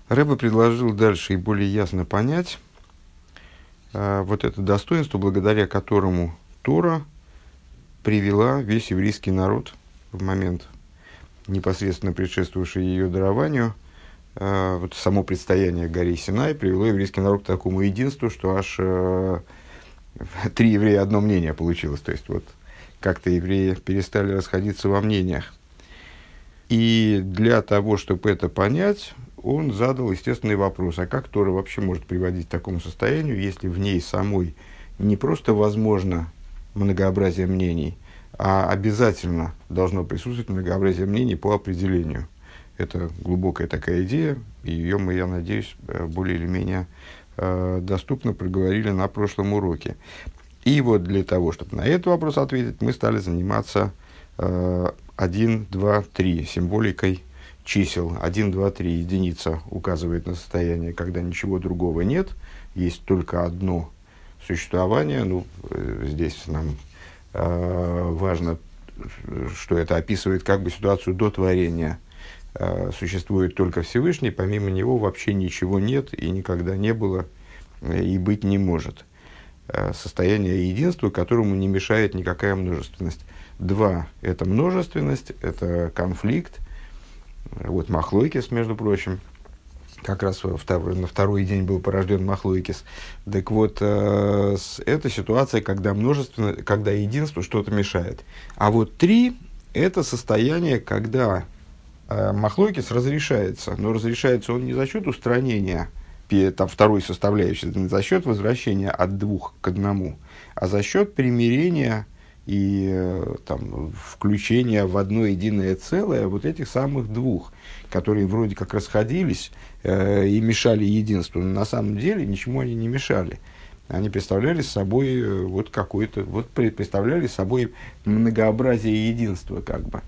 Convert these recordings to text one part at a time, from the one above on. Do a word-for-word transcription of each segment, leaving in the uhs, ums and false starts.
Рэбе предложил дальше и более ясно понять э, вот это достоинство, благодаря которому Тора привела весь еврейский народ в момент, непосредственно предшествовавший ее дарованию. Э, вот само предстояние горы Синай привело еврейский народ к такому единству, что аж э, три еврея одно мнение получилось. То есть вот как-то евреи перестали расходиться во мнениях. И для того, чтобы это понять, он задал естественный вопрос: а как Тора вообще может приводить к такому состоянию, если в ней самой не просто возможно многообразие мнений, а обязательно должно присутствовать многообразие мнений по определению. Это глубокая такая идея, и ее мы, я надеюсь, более или менее э, доступно проговорили на прошлом уроке. И вот для того, чтобы на этот вопрос ответить, мы стали заниматься э, один, два, три, символикой чисел. один, два, три единица указывает на состояние, когда ничего другого нет, есть только одно существование. Ну, э, здесь нам э, важно, что это описывает как бы ситуацию до творения. Э, существует только Всевышний, помимо него вообще ничего нет и никогда не было, э, и быть не может. Э, состояние единства, которому не мешает никакая множественность. Два – это множественность, это конфликт. Вот махлойкис, между прочим, как раз во втор- на второй день был порожден махлойкис. Так вот, э, с, это ситуация, когда множественно, когда единству что-то мешает. А вот три – это состояние, когда э, махлойкис разрешается, но разрешается он не за счет устранения пе- там, второй составляющей, не за счет возвращения от двух к одному, а за счет примирения и там, включение в одно единое целое вот этих самых двух, которые вроде как расходились э, и мешали единству, но на самом деле ничему они не мешали. Они представляли собой э, вот какое-то, вот представляли собой многообразие единства, как бы,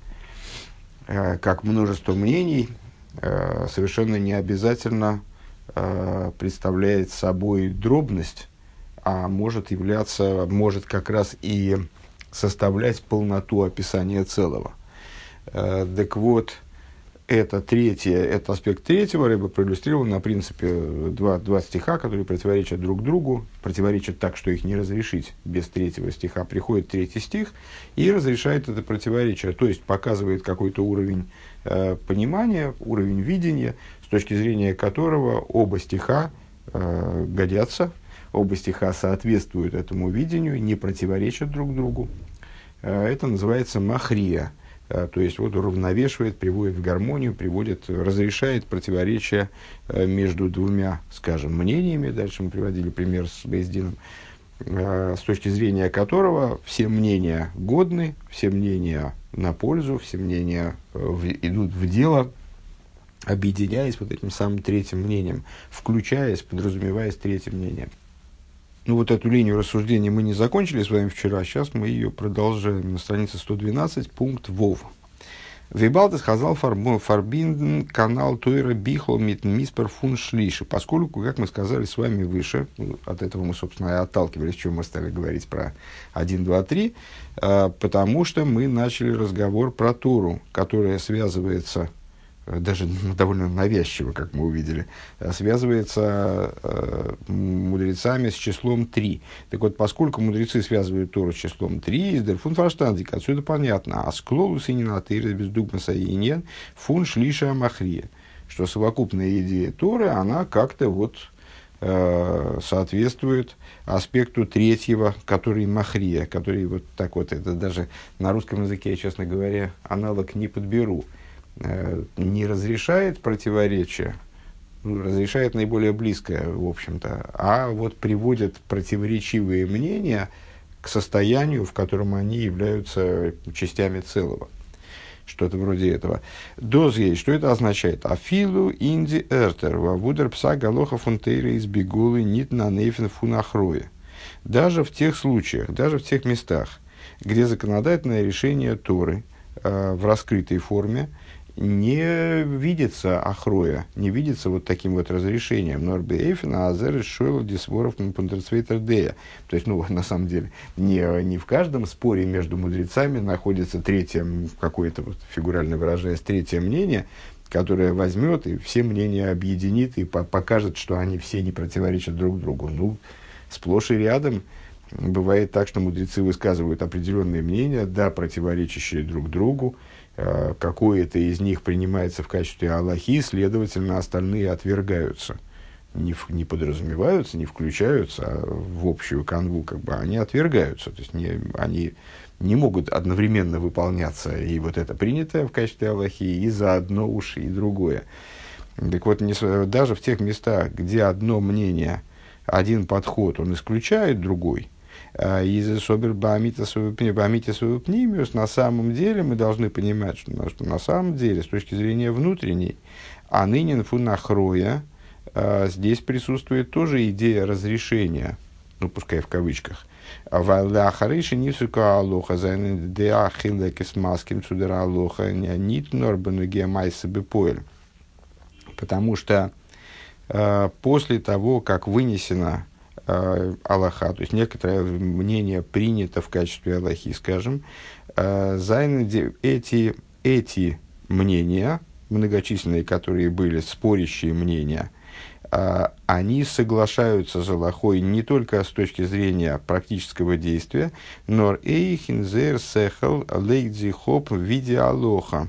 э, как множество мнений э, совершенно не обязательно э, представляет собой дробность, а может являться, может как раз и составлять полноту описания целого. Э, так вот, это третье, это аспект третьего Рэбе проиллюстрировал на принципе два, два стиха, которые противоречат друг другу, противоречат так, что их не разрешить без третьего стиха. Приходит третий стих и разрешает это противоречие, то есть показывает какой-то уровень э, понимания, уровень видения, с точки зрения которого оба стиха э, годятся, оба стиха соответствуют этому видению, не противоречат друг другу. Это называется махрия, то есть вот уравновешивает, приводит в гармонию, приводит, разрешает противоречия между двумя, скажем, мнениями. Дальше мы приводили пример с Бейздином, с точки зрения которого все мнения годны, все мнения на пользу, все мнения в, идут в дело, объединяясь вот этим самым третьим мнением, включаясь, подразумеваясь третьим мнением. Ну, вот эту линию рассуждения мы не закончили с вами вчера, сейчас мы ее продолжаем на странице сто двенадцать, пункт Вов. Вейбалтес сказал фарбинден канал Тойра Бихло мит миспер фун шлиши, поскольку, как мы сказали с вами выше, ну, от этого мы, собственно, и отталкивались, чем мы стали говорить про один, два, три, потому что мы начали разговор про Тору, которая связывается, даже довольно навязчиво, как мы увидели, связывается э, мудрецами с числом три. Так вот, поскольку мудрецы связывают Тору с числом три, из дер фун фарштандик, отсюда понятно, а склолус и не натыры без дугмаса и нет, фун шлиша махрия, что совокупная идея Торы, она как-то вот э, соответствует аспекту третьего, который махрия, который вот так вот, это даже на русском языке, честно говоря, аналог не подберу, не разрешает противоречия, ну, разрешает наиболее близкое, в общем-то, а вот приводит противоречивые мнения к состоянию, в котором они являются частями целого. Что-то вроде этого. Дозгей, что это означает? Афилу инди эртер, вавудер пса галоха фунтейра из бегулы нит на нейфен фунахроя. Даже в тех случаях, даже в тех местах, где законодательное решение Торы э, в раскрытой форме не видится ахроя, не видится вот таким вот разрешением. Норбе Эйфена, Азер, Шойл, Дисворов, Пунтерцвейтердея. То есть, ну, на самом деле, не, не в каждом споре между мудрецами находится третье, какое-то, вот, фигурально выражаясь, третье мнение, которая возьмет и все мнения объединит и по- покажет, что они все не противоречат друг другу. Ну, сплошь и рядом бывает так, что мудрецы высказывают определенные мнения, да, противоречащие друг другу, э, какое-то из них принимается в качестве алахи, следовательно, остальные отвергаются. Не, в, не подразумеваются, не включаются а в общую канву, как бы они отвергаются, то есть не, они не могут одновременно выполняться, и вот это принятое в качестве алахи, и заодно уж и другое. Так вот, не, даже в тех местах, где одно мнение, один подход, он исключает другой, из собер баамитис пнимиус, на самом деле мы должны понимать, что, что на самом деле, с точки зрения внутренней, а нынен фунахроя, здесь присутствует тоже идея разрешения, ну, пускай в кавычках. Потому что э, после того, как вынесена э, алаха, то есть некоторое мнение принято в качестве алахи, скажем, э, эти, эти мнения, многочисленные, которые были спорящие мнения, они соглашаются с алахой не только с точки зрения практического действия, но эйхинзер сехал лейдзихоп в виде алоха,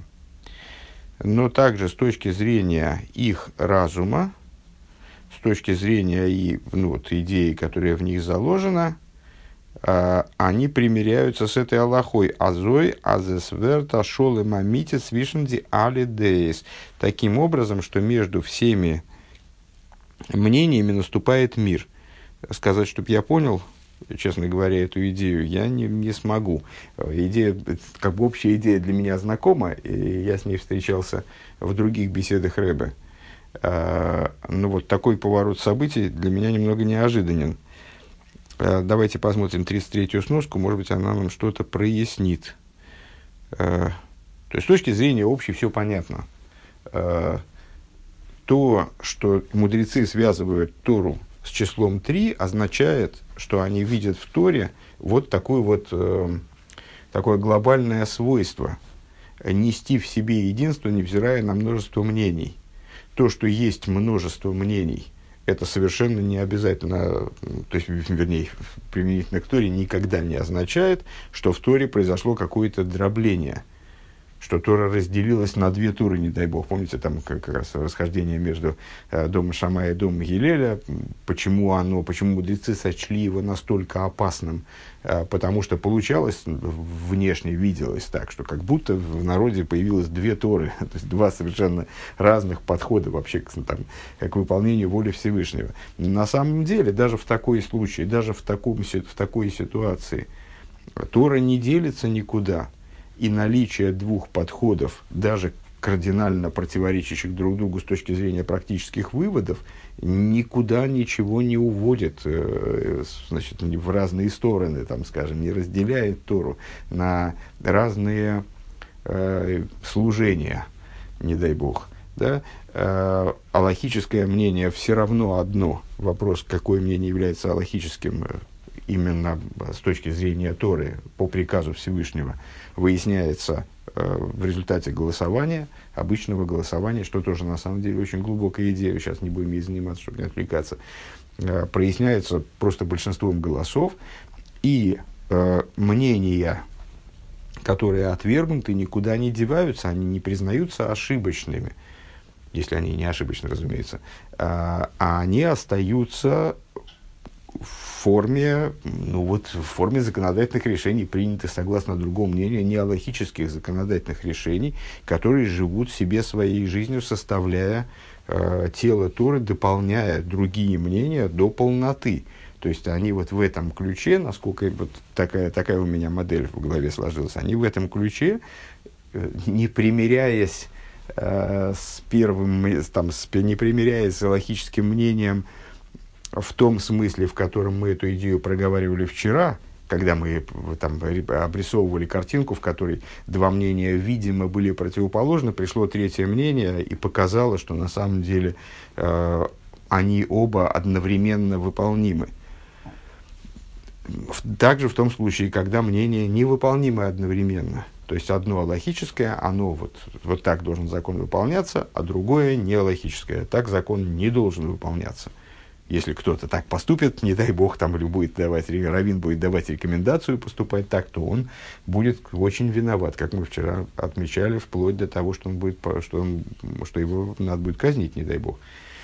но также с точки зрения их разума, с точки зрения и, ну, вот, идеи, которая в них заложена, они примиряются с этой алахой. Азой азесверта шолы мамитис вишенди али деис. Таким образом, что между всеми мнениями наступает мир. Сказать, чтобы я понял, честно говоря, эту идею, я не, не смогу. Идея, как бы общая идея для меня знакома, и я с ней встречался в других беседах Рэбе. А, ну вот такой поворот событий для меня немного неожиданен. А, давайте посмотрим тридцать третью сноску, может быть, она нам что-то прояснит. А, то есть, с точки зрения общей все понятно. А, То, что мудрецы связывают Тору с числом три, означает, что они видят в Торе вот такое вот э, такое глобальное свойство – нести в себе единство, невзирая на множество мнений. То, что есть множество мнений, это совершенно не обязательно, то есть, вернее, применительно к Торе, никогда не означает, что в Торе произошло какое-то дробление, что Тора разделилась на две туры, не дай бог. Помните, там как, как раз расхождение между э, домом Шамая и домом Гилеля. Почему оно, почему мудрецы сочли его настолько опасным? Э, потому что получалось, внешне виделось так, что как будто в народе появилось две Торы, то есть два совершенно разных подхода вообще к, там, к выполнению воли Всевышнего. На самом деле, даже в такой случае, даже в, таком, в такой ситуации, Тора не делится никуда. И наличие двух подходов, даже кардинально противоречащих друг другу с точки зрения практических выводов, никуда ничего не уводит, э, значит, в разные стороны, там, скажем, не разделяет Тору на разные э, служения, не дай бог. Да? Э, алахическое мнение все равно одно. Вопрос, какое мнение является алахическим именно с точки зрения Торы по приказу Всевышнего, выясняется э, в результате голосования, обычного голосования, что тоже на самом деле очень глубокая идея, сейчас не будем ей заниматься, чтобы не отвлекаться, э, проясняется просто большинством голосов, и э, мнения, которые отвергнуты, никуда не деваются, они не признаются ошибочными, если они не ошибочны, разумеется, а, а они остаются в форме, ну вот, в форме законодательных решений, принятых согласно другому мнению, не алахических законодательных решений, которые живут себе своей жизнью, составляя э, тело Торы, дополняя другие мнения до полноты. То есть они вот в этом ключе, насколько вот такая, такая у меня модель в голове сложилась, они в этом ключе, э, не примиряясь э, с первым, там, с, не примиряясь с алахическим мнением, в том смысле, в котором мы эту идею проговаривали вчера, когда мы там обрисовывали картинку, в которой два мнения, видимо, были противоположны, пришло третье мнение и показало, что на самом деле э, они оба одновременно выполнимы. Также в том случае, когда мнения невыполнимы одновременно. То есть одно алахическое, оно вот, вот так должен закон выполняться, а другое не алахическое. Так закон не должен выполняться. Если кто-то так поступит, не дай бог, там, или будет давать, раввин будет давать рекомендацию поступать так, то он будет очень виноват, как мы вчера отмечали, вплоть до того, что, он будет, что, он, что его надо будет казнить, не дай бог,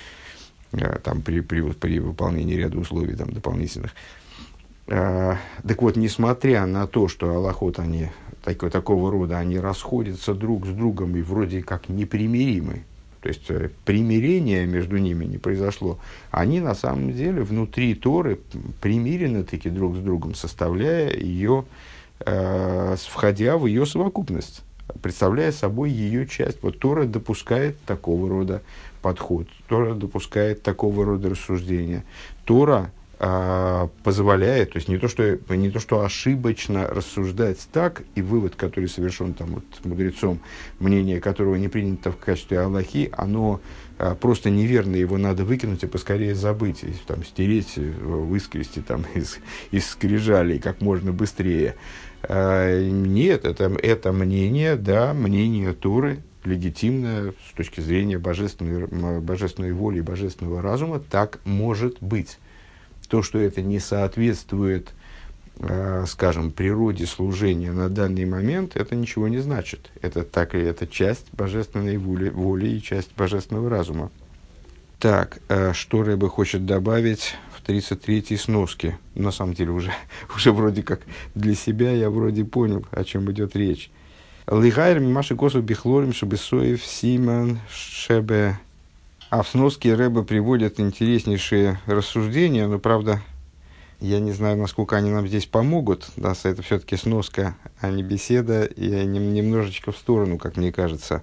там, при, при, при выполнении ряда условий там, дополнительных. А, так вот, несмотря на то, что алахот, они такой, такого рода, они расходятся друг с другом и вроде как непримиримы, то есть примирение между ними не произошло, они на самом деле внутри Торы примирены таки друг с другом, составляя ее, э, входя в ее совокупность, представляя собой ее часть. Вот Тора допускает такого рода подход, Тора допускает такого рода рассуждения. Тора э, позволяет, то есть не то, что, не то, что ошибочно рассуждать так, и вывод, который совершен там, вот, мудрецом, мнение которого не принято в качестве алахи, оно э, просто неверно, его надо выкинуть и поскорее забыть, и, там, стереть, выскрести там, из, из скрижалей как можно быстрее. Э, нет, это, это мнение, да, мнение Торы, легитимное с точки зрения божественной, божественной воли и божественного разума, так может быть. То, что это не соответствует, э, скажем, природе служения на данный момент, это ничего не значит. Это так и это часть божественной воли, воли и часть божественного разума. Так, э, что Рэбе хочет добавить в тридцать третьей сноске? На самом деле, уже, уже вроде как для себя я вроде понял, о чем идет речь. Лигайр мимаши косу бихлорим шебесоев симан шебе. А в сноске Рэбе приводят интереснейшие рассуждения, но, правда, я не знаю, насколько они нам здесь помогут. Да, это все-таки сноска, а не беседа, и немножечко в сторону, как мне кажется.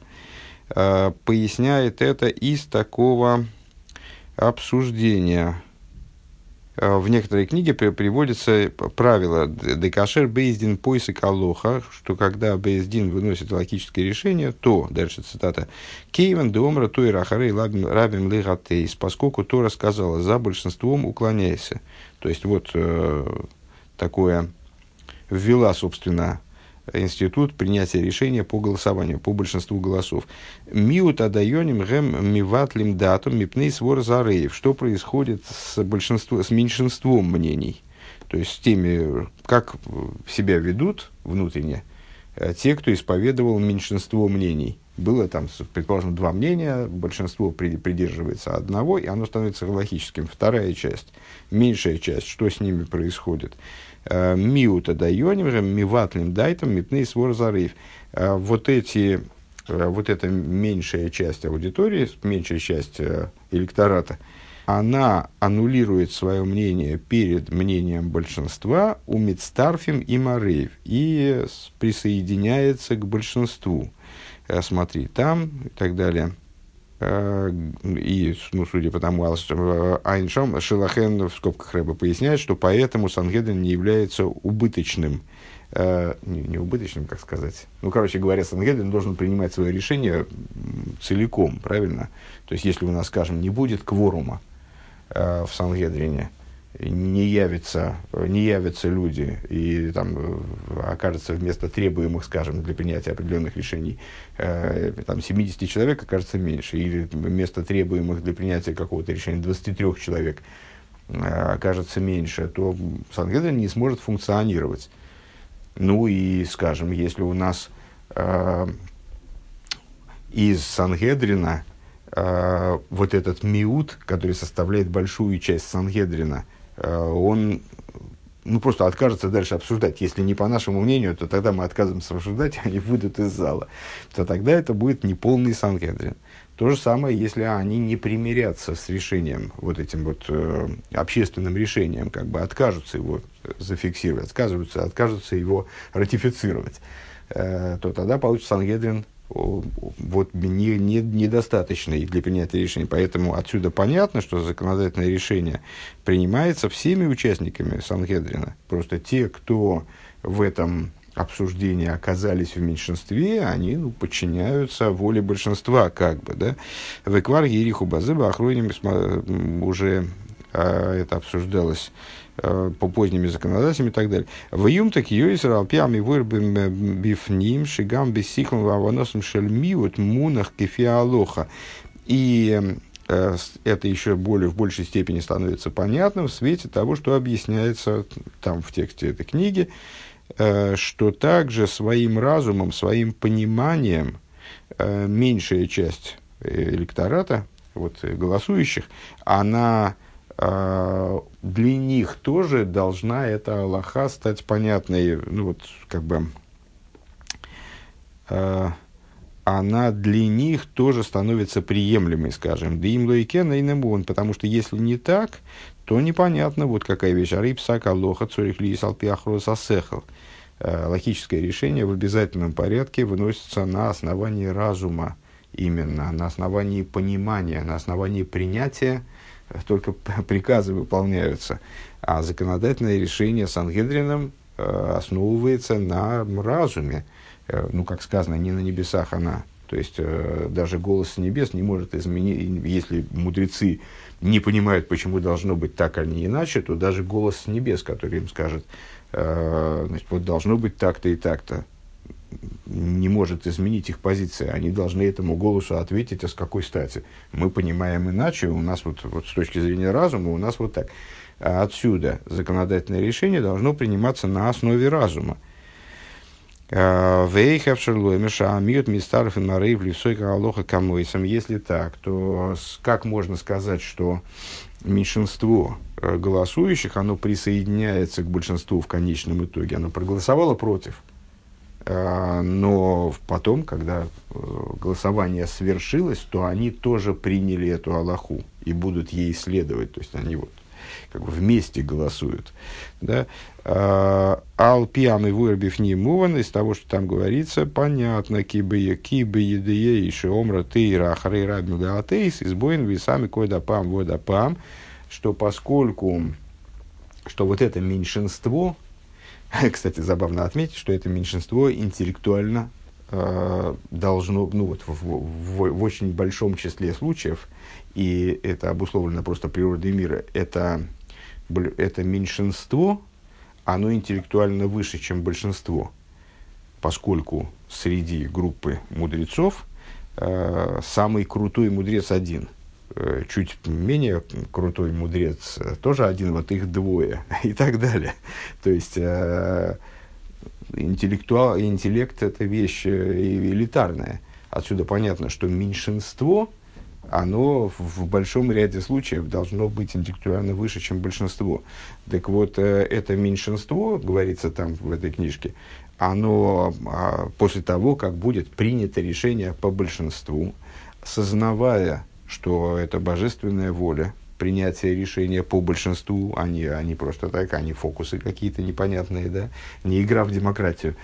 Поясняет это из такого обсуждения. В некоторой книге приводится правило «Декашер бейздин пойсик алоха», что когда бейздин выносит логическое решение, то, дальше цитата, «Кейвен деомра той рахарей рабим лигатейс», поскольку Тора сказала «за большинством уклоняйся». То есть, вот э, такое ввела, собственно, институт принятия решения по голосованию, по большинству голосов. Миут адайоним гэм миватлим датум мипней свор зареев. Что происходит с, большинством, с меньшинством мнений? То есть с теми, как себя ведут внутренне те, кто исповедовал меньшинство мнений. Было там, предположим, два мнения, большинство придерживается одного, и оно становится галахическим. Вторая часть, меньшая часть, что с ними происходит? Миута дайоним, миватлим дайтам, мипней свор зарыв. Вот эти, вот эта меньшая часть аудитории, меньшая часть электората, она аннулирует свое мнение перед мнением большинства у мицтарфим и мареев и присоединяется к большинству. Смотри, там и так далее. И, ну, судя по тому, Айншам Шилахен в скобках Рэбе поясняет, что поэтому Сангедрин не является убыточным. Не, не убыточным, как сказать. Ну, короче говоря, Сангедрин должен принимать свое решение целиком, правильно? То есть, если у нас, скажем, не будет кворума в Сангедрине, не явятся, не явятся люди, и там окажется вместо требуемых, скажем, для принятия определенных решений, э, там семьдесят человек окажется меньше, или вместо требуемых для принятия какого-то решения двадцать три человек э, окажется меньше, то Сангедрин не сможет функционировать. Ну и, скажем, если у нас э, из Сангедрина э, вот этот миут, который составляет большую часть Сангедрина, он ну, просто откажется дальше обсуждать. Если не по нашему мнению, то тогда мы отказываемся обсуждать, они выйдут из зала. То тогда это будет неполный Сангедрин. То же самое, если они не примирятся с решением, вот этим вот э, общественным решением, как бы откажутся его зафиксировать, отказываются, откажутся его ратифицировать, э, то тогда получится Сангедрин вот, не, не, недостаточный для принятия решений. Поэтому отсюда понятно, что законодательное решение принимается всеми участниками Сангедрина. Просто те, кто в этом обсуждении оказались в меньшинстве, они ну, подчиняются воле большинства, как бы, да. Веквар Ериху Базыба охроним уже это обсуждалось по поздними законодателями и так далее. В июм так юисер алпиами вырбим бифним шигам бисихлом ваваносом шельмиут мунах кефиалоха. И это еще более, в большей степени становится понятным в свете того, что объясняется там в тексте этой книги, что также своим разумом, своим пониманием меньшая часть электората, вот, голосующих, она для них тоже должна эта алаха стать понятной, ну вот как бы она для них тоже становится приемлемой, скажем, да им лоикен и немон, потому что если не так, то непонятно, вот какая вещь, арипсак алоха цорих ли салпиахрос асехал. Логическое решение в обязательном порядке выносится на основании разума, именно на основании понимания, на основании принятия, только приказы выполняются, а законодательное решение Сангедрином основывается на разуме. Ну, как сказано, не на небесах она. То есть, э, даже голос с небес не может изменить, если мудрецы не понимают, почему должно быть так, а не иначе, то даже голос с небес, который им скажет, э, значит, вот должно быть так-то и так-то, не может изменить их позиции. Они должны этому голосу ответить, а с какой стати. Мы понимаем иначе, у нас вот, вот с точки зрения разума, у нас вот так. А отсюда законодательное решение должно приниматься на основе разума. Если так, то как можно сказать, что меньшинство голосующих, оно присоединяется к большинству в конечном итоге? Оно проголосовало против, но потом, когда голосование свершилось, то они тоже приняли эту алаху и будут ей следовать. То есть они вот как бы вместе голосуют. Да? Алпиам и вырбив не муван, из того, что там говорится, понятно, кибые, кибые, едые, иши омра, тейра, ахрей, рабмил, да, атеис, избоин, висами, койдапам, водапам, что поскольку, что вот это меньшинство, кстати, забавно отметить, что это меньшинство интеллектуально э, должно, ну вот, в, в, в очень большом числе случаев, и это обусловлено просто природой мира, это, это меньшинство, оно интеллектуально выше, чем большинство, поскольку среди группы мудрецов э, самый крутой мудрец один, э, чуть менее крутой мудрец тоже один, вот их двое и так далее. То есть э, интеллектуал, интеллект – это вещь элитарная. Отсюда понятно, что меньшинство, оно в большом ряде случаев должно быть интеллектуально выше, чем большинство. Так вот, это меньшинство, говорится там в этой книжке, оно после того, как будет принято решение по большинству, сознавая, что это божественная воля, принятие решения по большинству, они, они просто так, они фокусы какие-то непонятные, да, не игра в демократию,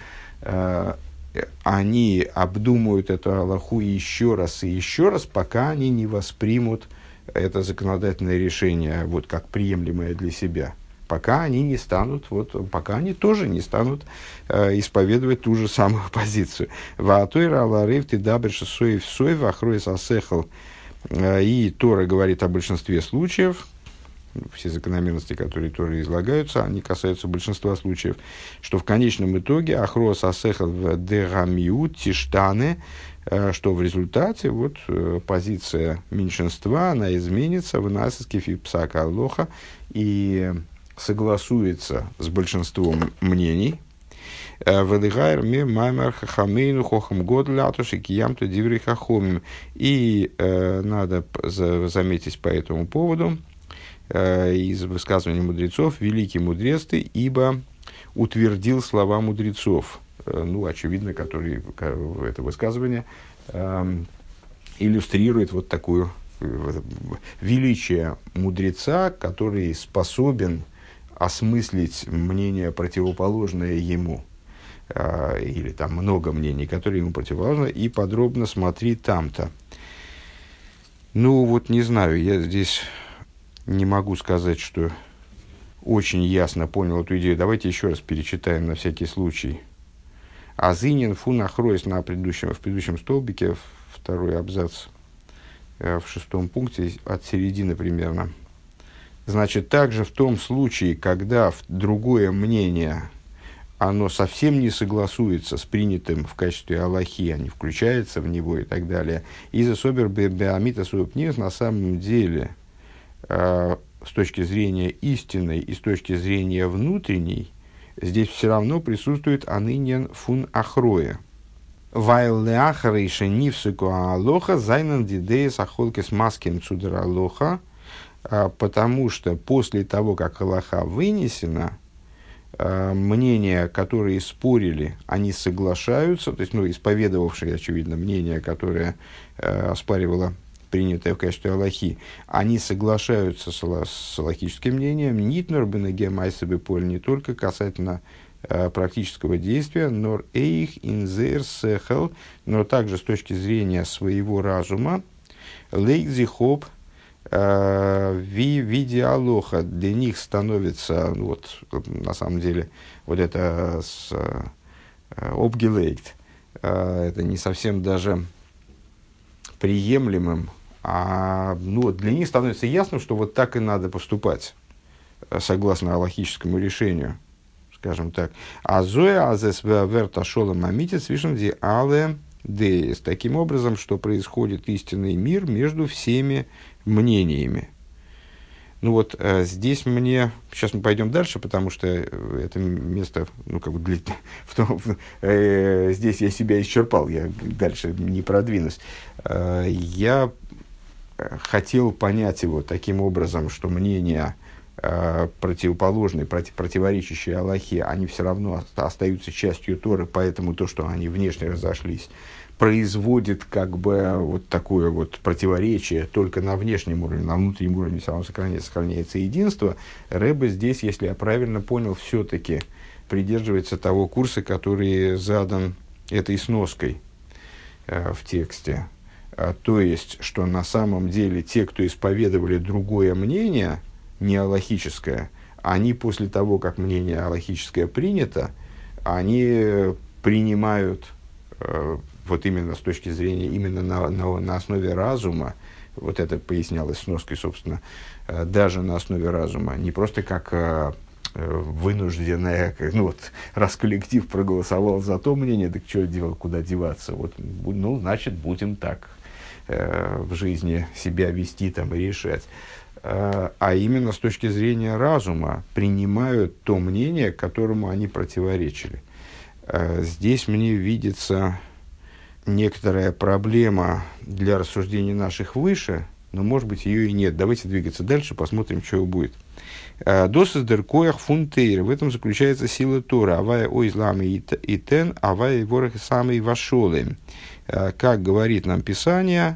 они обдумают эту алаху еще раз и еще раз, пока они не воспримут это законодательное решение вот, как приемлемое для себя. Пока они не станут, вот, пока они тоже не станут э, исповедовать ту же самую позицию. Ваатойра аларев ты дабрша соев соев ахроес асехал. И Тора говорит о большинстве случаев. Все закономерности, которые Торы излагаются, они касаются большинства случаев, что в конечном итоге ахрос асехал в дегамиут тиштаны, что в результате вот, позиция меньшинства, она изменится в насыске фипсака алоха и согласуется с большинством мнений. И э, надо заметить по этому поводу, из высказываний мудрецов, великий мудрец ты, ибо утвердил слова мудрецов. Ну, очевидно, который, это высказывание э, иллюстрирует вот такое э, величие мудреца, который способен осмыслить мнение, противоположное ему, э, или там много мнений, которые ему противоположны, и подробно смотри там-то. Ну, вот не знаю, я здесь не могу сказать, что очень ясно понял эту идею. Давайте еще раз перечитаем на всякий случай. Азинин фун ахроис, на предыдущем, в предыдущем столбике, второй абзац, в шестом пункте, от середины примерно. Значит, также в том случае, когда другое мнение, оно совсем не согласуется с принятым в качестве алахи, а не включается в него и так далее, из-за собер беамита суепнис на самом деле, э, с точки зрения истинной и с точки зрения внутренней, здесь все равно присутствует аныньян фун ахроя. Вайл леахарейша нивсуку алоха зайнан дидеес ахолкес маскин цудер алоха, потому что после того, как алоха вынесена, мнения, которые спорили, они соглашаются, то есть, ну, исповедовавшие, очевидно, мнение, которое э, оспаривало принятое в качестве алахи, они соглашаются с, с алахическим мнением, нитнор бенегемайсабе поль, не только касательно э, практического действия, нор эйх инзер сехел, но также с точки зрения своего разума, лейкзи хоп, ви виде алоха, для них становится, ну, вот, на самом деле, вот это с обгелейт, это не совсем даже приемлемым, а, ну, для них становится ясно, что вот так и надо поступать, согласно алахическому решению, скажем так. А зоя азес верта шола мамитец вишен ди але деес. Таким образом, что происходит истинный мир между всеми мнениями. Ну вот э, здесь мне... Сейчас мы пойдем дальше, потому что это место, ну, как бы, для, в том, в, э, здесь я себя исчерпал, я дальше не продвинусь. Э, я хотел понять его таким образом, что мнения э, противоположные, против, противоречащие Аллахе, они все равно остаются частью Торы, поэтому то, что они внешне разошлись, производит как бы вот такое вот противоречие только на внешнем уровне, на внутреннем уровне все равно сохраняется, сохраняется единство. Рэбе здесь, если я правильно понял, все-таки придерживается того курса, который задан этой сноской э, в тексте. А, то есть, что на самом деле те, кто исповедовали другое мнение, не алахическое, они после того, как мнение алахическое принято, они принимают э, вот именно с точки зрения, именно на, на, на основе разума, вот это пояснялось сноской, собственно, э, даже на основе разума, не просто как э, вынужденное, как, ну вот, раз коллектив проголосовал за то мнение, так что делать, куда деваться, вот, ну, значит, будем так э, в жизни себя вести там и решать. Э, а именно с точки зрения разума принимают то мнение, которому они противоречили. Э, здесь мне видится некоторая проблема для рассуждений наших выше, но, может быть, ее и нет. Давайте двигаться дальше, посмотрим, что будет. Досыс деркоях фунтейр. В этом заключается сила Тора. Авая ойзлами и тен, авая ворох самый вашолы. Как говорит нам Писание,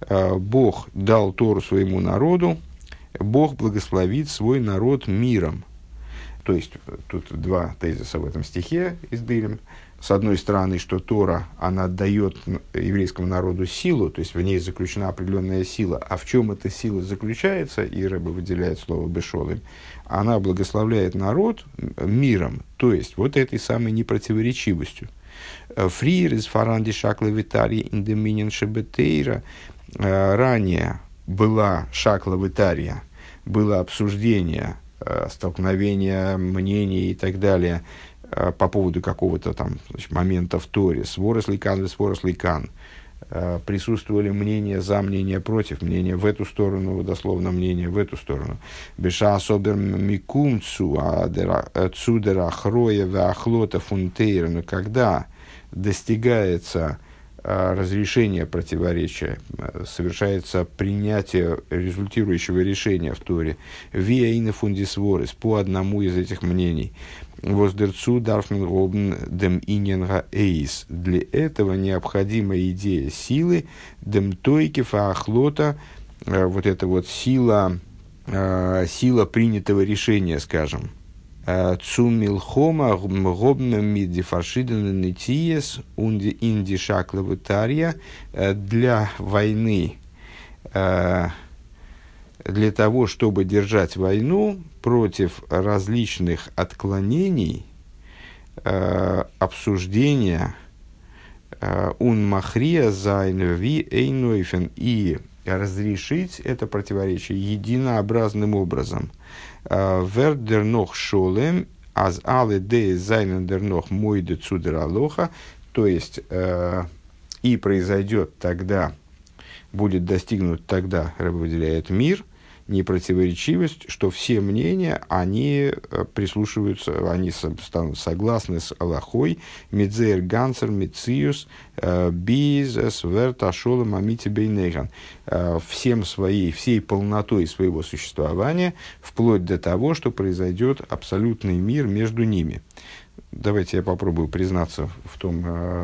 Бог дал Тору своему народу, Бог благословит свой народ миром. То есть, тут два тезиса в этом стихе из Дилем. С одной стороны, что Тора, она дает еврейскому народу силу, то есть в ней заключена определенная сила. А в чем эта сила заключается, и Рэбе выделяет слово «бешолым», она благословляет народ миром, то есть вот этой самой непротиворечивостью. «Фриер из фаранди шакла витария индеминен шебетейра». Ранее была шакла витария, было обсуждение, столкновение мнений и так далее – по поводу какого-то там, значит, момента в Торе, сворос ликан, сворос ликан, присутствовали мнения за, мнения против, мнения в эту сторону, дословно мнение в эту сторону. Беша особер микум цудера хроя вахлота фунтейра, но когда достигается разрешение противоречия, совершается принятие результирующего решения в Торе, виа ина фундисворис, по одному из этих мнений, воздерцу дарфмен робн дем иненга эйс. Для этого необходима идея силы, дем тойки фаахлота, вот эта вот сила, сила принятого решения, скажем. Цумилхома гобна миди фаршиден нитиес унди инди шаклавитария. Для войны, для того, чтобы держать войну против различных отклонений, обсуждения ун махрия зайн ви эйнойфен, и разрешить это противоречие единообразным образом. Вердер нох шолем, аз але де зайнендер нох мойде цудер алоха, то есть, э, и произойдет тогда, будет достигнут тогда, Рэбе выделяет, мир, непротиворечивость, что все мнения, они прислушиваются, они станут согласны с Аллахой, Мидзейр Гансер, Мициус, Бизес, Верта, Шолом, Амити Бейнейган, всем своей, всей полнотой своего существования, вплоть до того, что произойдет абсолютный мир между ними. Давайте я попробую признаться в том,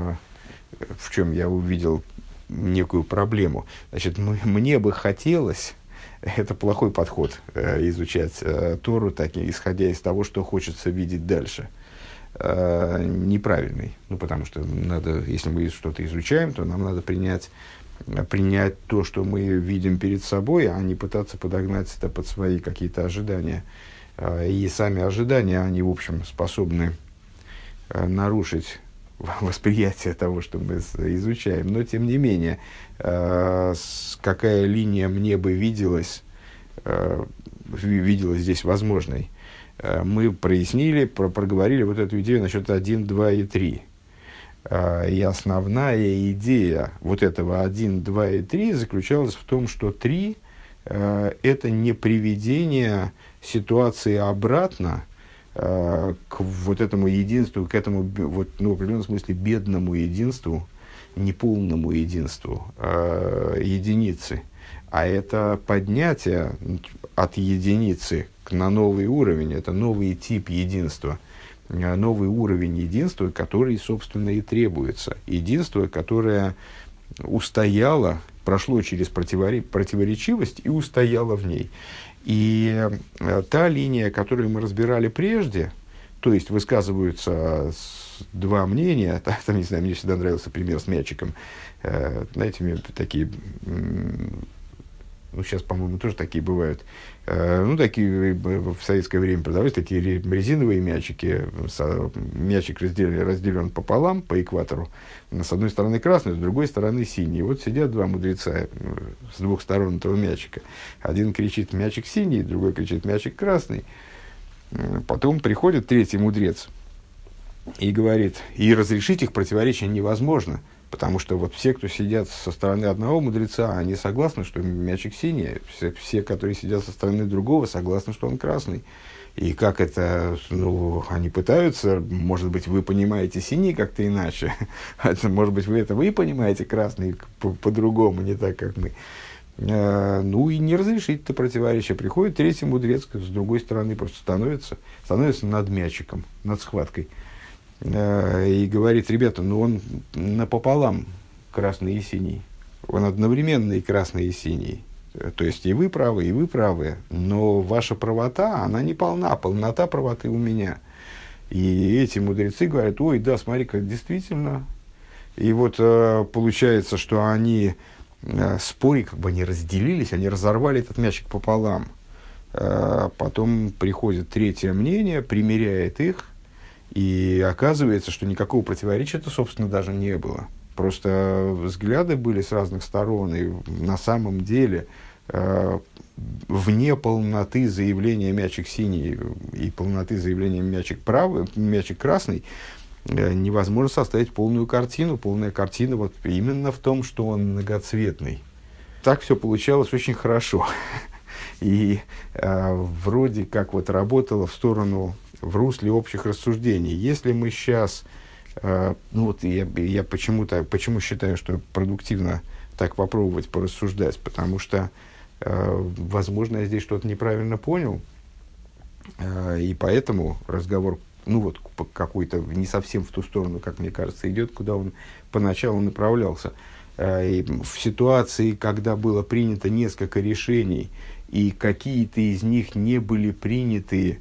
в чем я увидел некую проблему. Значит, мне бы хотелось... Это плохой подход, э, изучать э, Тору, так, исходя из того, что хочется видеть дальше. Э, неправильный. Ну, потому что надо, если мы что-то изучаем, то нам надо принять, принять то, что мы видим перед собой, а не пытаться подогнать это под свои какие-то ожидания. Э, и сами ожидания, они, в общем, способны э, нарушить восприятие того, что мы изучаем. Но, тем не менее, э, какая линия мне бы виделась, э, виделась здесь возможной. Э, мы прояснили, про, проговорили вот эту идею насчет один, два и три. Э, и основная идея вот этого один, два и три заключалась в том, что три э, это не приведение ситуации обратно к вот этому единству, к этому, вот, ну, в определенном смысле, бедному единству, неполному единству, э, единицы. А это поднятие от единицы на новый уровень, это новый тип единства, новый уровень единства, который, собственно, и требуется. Единство, которое устояло, прошло через противоречивость и устояло в ней. И э, та линия, которую мы разбирали прежде, то есть высказываются два мнения, там, там, не знаю, мне всегда нравился пример с мячиком, э, знаете, такие, ну, сейчас, по-моему, тоже такие бывают, э, ну, такие в советское время продавались такие резиновые мячики, со, мячик разделен, разделен пополам, по экватору, с одной стороны красный, с другой стороны синий. Вот сидят два мудреца с двух сторон этого мячика. Один кричит «мячик синий», другой кричит «мячик красный». Потом приходит третий мудрец и говорит, и разрешить их противоречия невозможно, потому что вот все, кто сидят со стороны одного мудреца, они согласны, что мячик синий, все, все, которые сидят со стороны другого, согласны, что он красный. И как это, ну, они пытаются, может быть, вы понимаете синий как-то иначе, может быть, вы это вы понимаете красный по- по-другому, не так, как мы. А, ну, и не разрешить это противоречие. Приходит третий мудрец, с другой стороны, просто становится, становится над мячиком, над схваткой. А, и говорит, ребята, ну, он напополам красный и синий. Он одновременно и красный, и синий. То есть и вы правы, и вы правы, но ваша правота, она не полна, полнота правоты у меня. И эти мудрецы говорят, ой, да, смотри, как действительно. И вот э, получается, что они, э, споря, как бы они разделились, они разорвали этот мячик пополам. Э, потом приходит третье мнение, примеряет их, и оказывается, что никакого противоречия-то, собственно, даже не было. Просто взгляды были с разных сторон, и на самом деле э, вне полноты заявления мячик синий и полноты заявления мячик правый, мячик красный, э, невозможно составить полную картину. Полная картина вот именно в том, что он многоцветный. Так все получалось очень хорошо. И э, вроде как вот работало в сторону, в русле общих рассуждений. Если мы сейчас... Ну вот я, я почему-то, почему считаю, что продуктивно так попробовать порассуждать, потому что, э, возможно, я здесь что-то неправильно понял, э, и поэтому разговор, ну вот какой-то не совсем в ту сторону, как мне кажется, идет, куда он поначалу направлялся. Э, и в ситуации, когда было принято несколько решений, и какие-то из них не были приняты,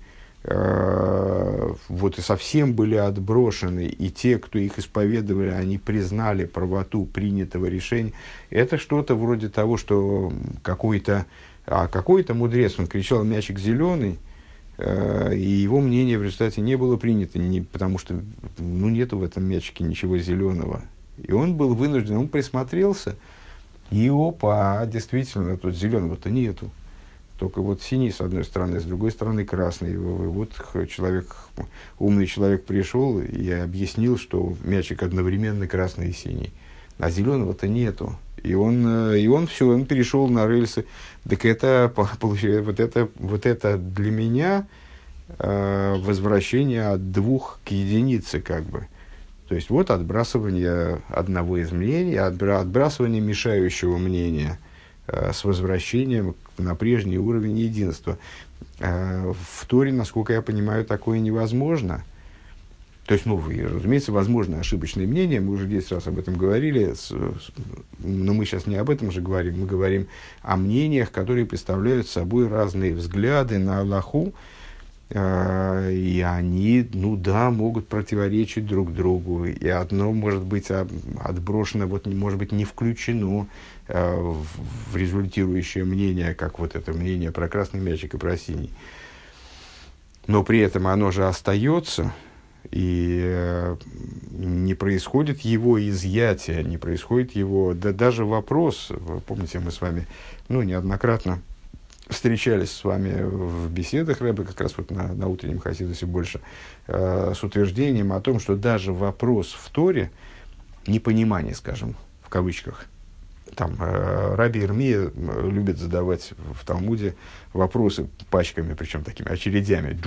вот и совсем были отброшены, и те, кто их исповедовали, они признали правоту принятого решения. Это что-то вроде того, что какой-то, а какой-то мудрец, он кричал «мячик зеленый», и его мнение в результате не было принято, не, потому что ну, нету в этом мячике ничего зеленого. И он был вынужден, он присмотрелся, И опа, действительно, тут зеленого-то нету. Только вот синий с одной стороны, с другой стороны красный. И вот человек, умный человек пришел и объяснил, что мячик одновременно красный и синий. А зеленого-то нету. И он, и он все, он перешел на рельсы. Так это, получается, вот это, вот это для меня э, возвращение от двух к единице, как бы. То есть, вот отбрасывание одного из мнений, отбрасывание мешающего мнения э, с возвращением на прежний уровень единства. Э, в Торе, насколько я понимаю, такое невозможно. То есть, ну, и, разумеется, возможно ошибочное мнение, мы уже десять раз об этом говорили, с, с, но мы сейчас не об этом же говорим, мы говорим о мнениях, которые представляют собой разные взгляды на Аллаху, э, и они, ну да, могут противоречить друг другу, и одно может быть отброшено, вот, может быть, не включено э, в, в результирующее мнение, как вот это мнение про красный мячик и про синий, но при этом оно же остается. И э, не происходит его изъятие, не происходит его... Да даже вопрос, помните, мы с вами ну, неоднократно встречались с вами в беседах Рэбе, как раз вот на, на утреннем Хасидусе больше, э, с утверждением о том, что даже вопрос в Торе, непонимание, скажем, в кавычках, там э, Раби Ирмия любит задавать в Талмуде вопросы пачками, причем такими очередями.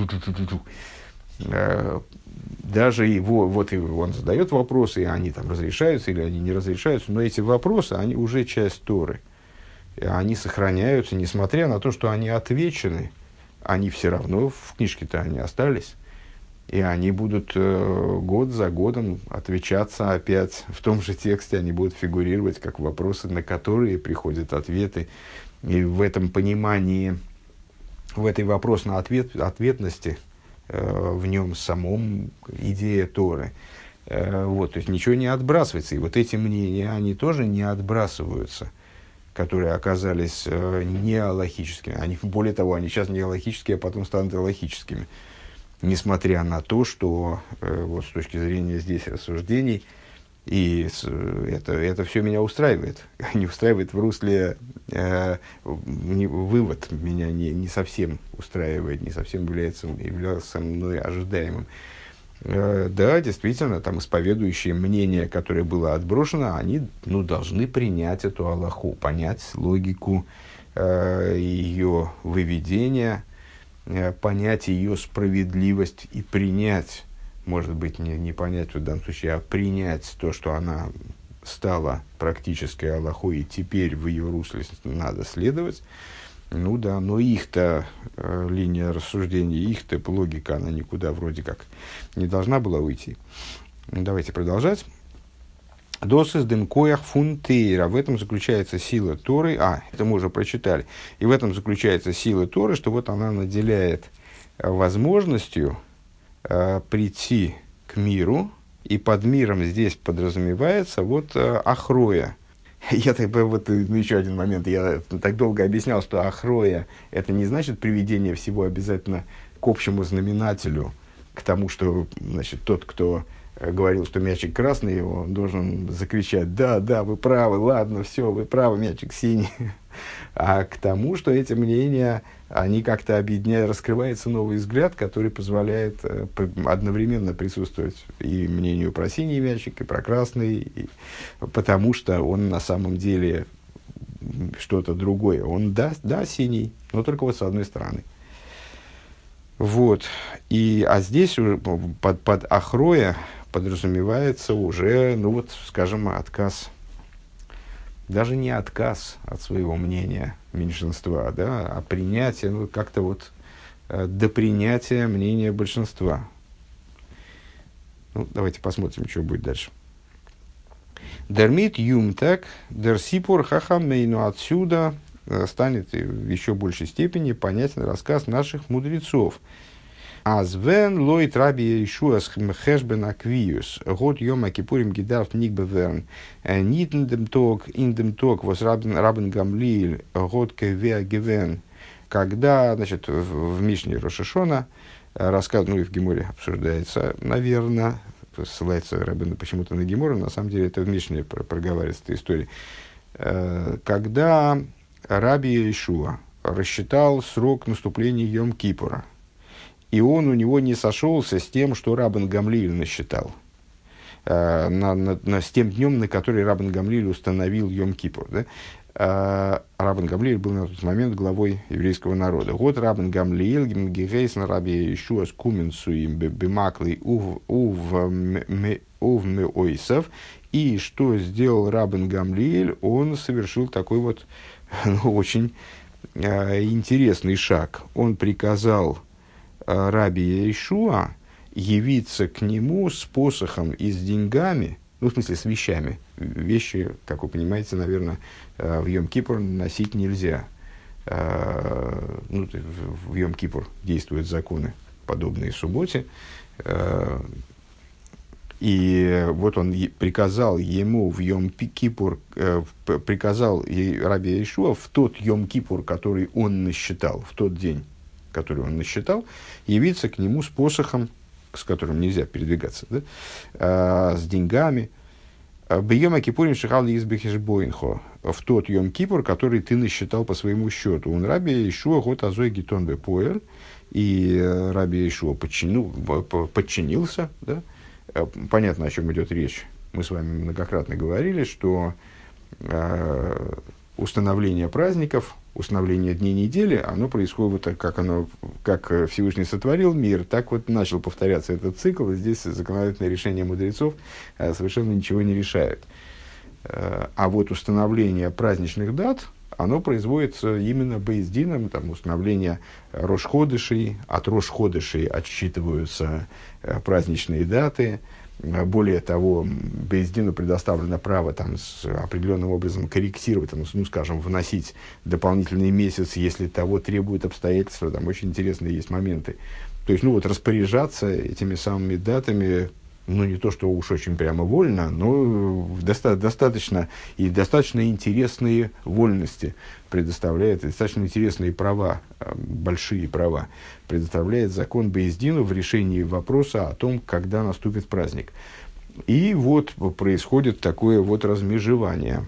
Даже его, вот и он задает вопросы, и они там разрешаются или они не разрешаются, но эти вопросы, они уже часть Торы. И они сохраняются, несмотря на то, что они отвечены, они все равно в книжке-то они остались. И они будут э, год за годом отвечаться опять в том же тексте, они будут фигурировать как вопросы, на которые приходят ответы. И в этом понимании, в этой вопрос-на-ответности, в нем самом идея Торы. Вот, то есть ничего не отбрасывается. И вот эти мнения, они тоже не отбрасываются, которые оказались не алахическими. Они, более того, они сейчас не алахические, а потом станут алахическими. Несмотря на то, что вот, с точки зрения здесь рассуждений, и это, это все меня устраивает. Не устраивает в русле, э, не, вывод меня не, не совсем устраивает, не совсем является, является мной ожидаемым. Э, да, действительно, там исповедующие мнение, которое было отброшено, они ну, должны принять эту алаху, понять логику э, ее выведения, э, понять ее справедливость и принять. Может быть, не, не понять в данном случае, а принять то, что она стала практической алахой, и теперь в ее русле надо следовать. Ну да, но их-то э, линия рассуждения, их-то логика, она никуда вроде как не должна была уйти. Давайте продолжать. Досыс демкоях фунтейра. В этом заключается сила Торы. А, это мы уже прочитали. И в этом заключается сила Торы, что вот она наделяет возможностью прийти к миру, и под миром здесь подразумевается вот ахроя. Я так вот ну, еще один момент, я так долго объяснял, что ахроя это не значит приведение всего обязательно к общему знаменателю, к тому, что значит, тот, кто говорил, что мячик красный, он должен закричать: да, да, вы правы, ладно, все, вы правы, мячик синий. А к тому, что эти мнения, они как-то объединяют, раскрывается новый взгляд, который позволяет э, одновременно присутствовать и мнению про синий мячик, и про красный, и, потому что он на самом деле что-то другое. Он да, да, синий, но только вот с одной стороны. Вот. И, а здесь уже под, под ахроя подразумевается уже, ну вот, скажем, отказ. Даже не отказ от своего мнения меньшинства, да, а принятие, ну, как-то вот э, до принятия мнения большинства. Ну, давайте посмотрим, что будет дальше. Дермит юмтак, дерсипур хахамейну. Отсюда э, станет в еще большей степени понятен рассказ наших мудрецов. Азвен лойт раби Ишуас хэшбен аквиус год йома кипурим гидарф никбеверн нитн дем ток ин дем ток вос рабен гамлиэль год кевеа гевен. Когда, значит, в, в Мишне Рош ха-Шана рассказ, ну и в Геморе обсуждается, наверное, ссылается Раббену почему-то на Гемору, на самом деле это в Мишне проговаривается эта история. э, когда Раби Йешуа рассчитал срок наступления Йом-Кипура, и он у него не сошелся с тем, что Раббан Гамлиэль насчитал, э, на, на, на, с тем днем, на который Раббан Гамлиэль установил Йом-Кипур. Да? Э, Раббан Гамлиэль был на тот момент главой еврейского народа. Вот Раббан Гамлиэль, Гимгейсен, Раби Йешуа, Скуменцуим, Бемаклей, Ув Меойсов. И что сделал Раббан Гамлиэль? Он совершил такой вот ну, очень э, интересный шаг. Он приказал Раби Йешуа явиться к нему с посохом и с деньгами, ну, в смысле, с вещами. Вещи, как вы понимаете, наверное, в Йом-Кипур носить нельзя. Ну, в Йом-Кипур действуют законы, подобные субботе. И вот он приказал ему в Йом-Кипур, приказал Раби Йешуа в тот Йом-Кипур, который он насчитал, в тот день, который он насчитал, явиться к нему с посохом, с которым нельзя передвигаться, да, а, с деньгами. Бьема Кипурим шихал избехешбоинхо, в тот Йом-Кипур, который ты насчитал по своему счету. Он Раби Йешуа гот азой гитон бепоэль, и Раби Йешуа подчинил, подчинился. Да? Понятно, о чем идет речь. Мы с вами многократно говорили, что э, установление праздников, установление дней недели, оно происходит так, как, оно, как Всевышний сотворил мир, так вот начал повторяться этот цикл, и здесь законодательное решение мудрецов э, совершенно ничего не решает. Э, а вот установление праздничных дат, оно производится именно бейс-дином, там, установление Рош-ходышей, от Рош-ходышей отсчитываются э, праздничные даты. Более того, бейс-дину предоставлено право там, с определенным образом корректировать, там, ну, скажем, вносить дополнительный месяц, если того требуют обстоятельства. Там очень интересные есть моменты. То есть, ну, вот, распоряжаться этими самыми датами, ну, не то, что уж очень прямо вольно, но доста- достаточно, и достаточно интересные вольности предоставляет, достаточно интересные права, большие права предоставляет закон бейс-дину в решении вопроса о том, когда наступит праздник. И вот происходит такое вот размежевание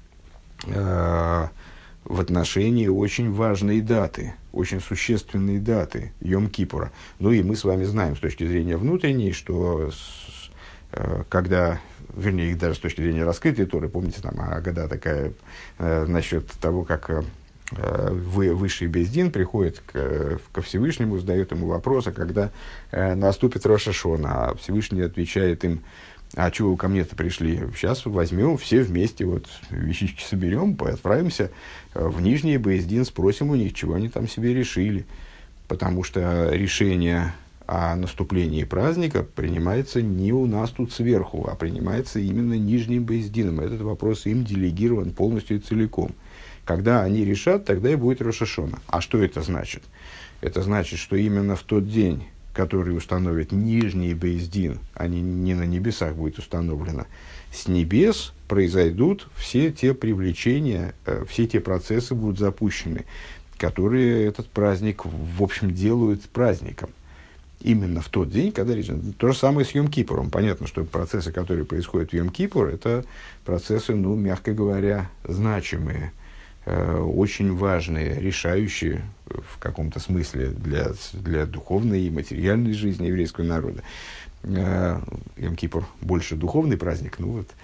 э, в отношении очень важной даты, очень существенной даты Йом-Кипура. Ну и мы с вами знаем с точки зрения внутренней, что с, э, когда, вернее, даже с точки зрения раскрытой Торы, помните, там Агада такая э, насчет того, как э, вы, высший бейс-дин приходит к, ко Всевышнему, задает ему вопрос, а когда э, наступит Рош ха-Шана, а Всевышний отвечает им: а чего вы ко мне-то пришли? Сейчас возьмем все вместе, вот, вещички соберем, отправимся в Нижний бейс-дин, спросим у них, чего они там себе решили. Потому что решение о наступлении праздника принимается не у нас тут сверху, а принимается именно Нижним бейс-дином. Этот вопрос им делегирован полностью и целиком. Когда они решат, тогда и будет Рош ха-Шана. А что это значит? Это значит, что именно в тот день, который установит Нижний бейс-дин, а не, не на небесах будет установлено, с небес произойдут все те привлечения, э, все те процессы будут запущены, которые этот праздник, в общем, делают праздником. Именно в тот день, когда речь... То же самое с Йом-Кипуром. Понятно, что процессы, которые происходят в Йом-Кипур, это процессы, ну, мягко говоря, значимые, очень важные, решающие в каком-то смысле для, для духовной и материальной жизни еврейского народа. Йом-Кипур больше духовный праздник, ну вот.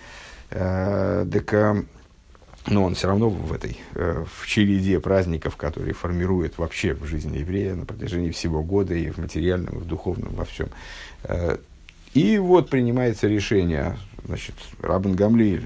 Так, но он все равно в этой, в череде праздников, которые формируют вообще в жизни еврея на протяжении всего года, и в материальном, и в духовном, во всем. И вот принимается решение, значит, Раббан Гамлиэль,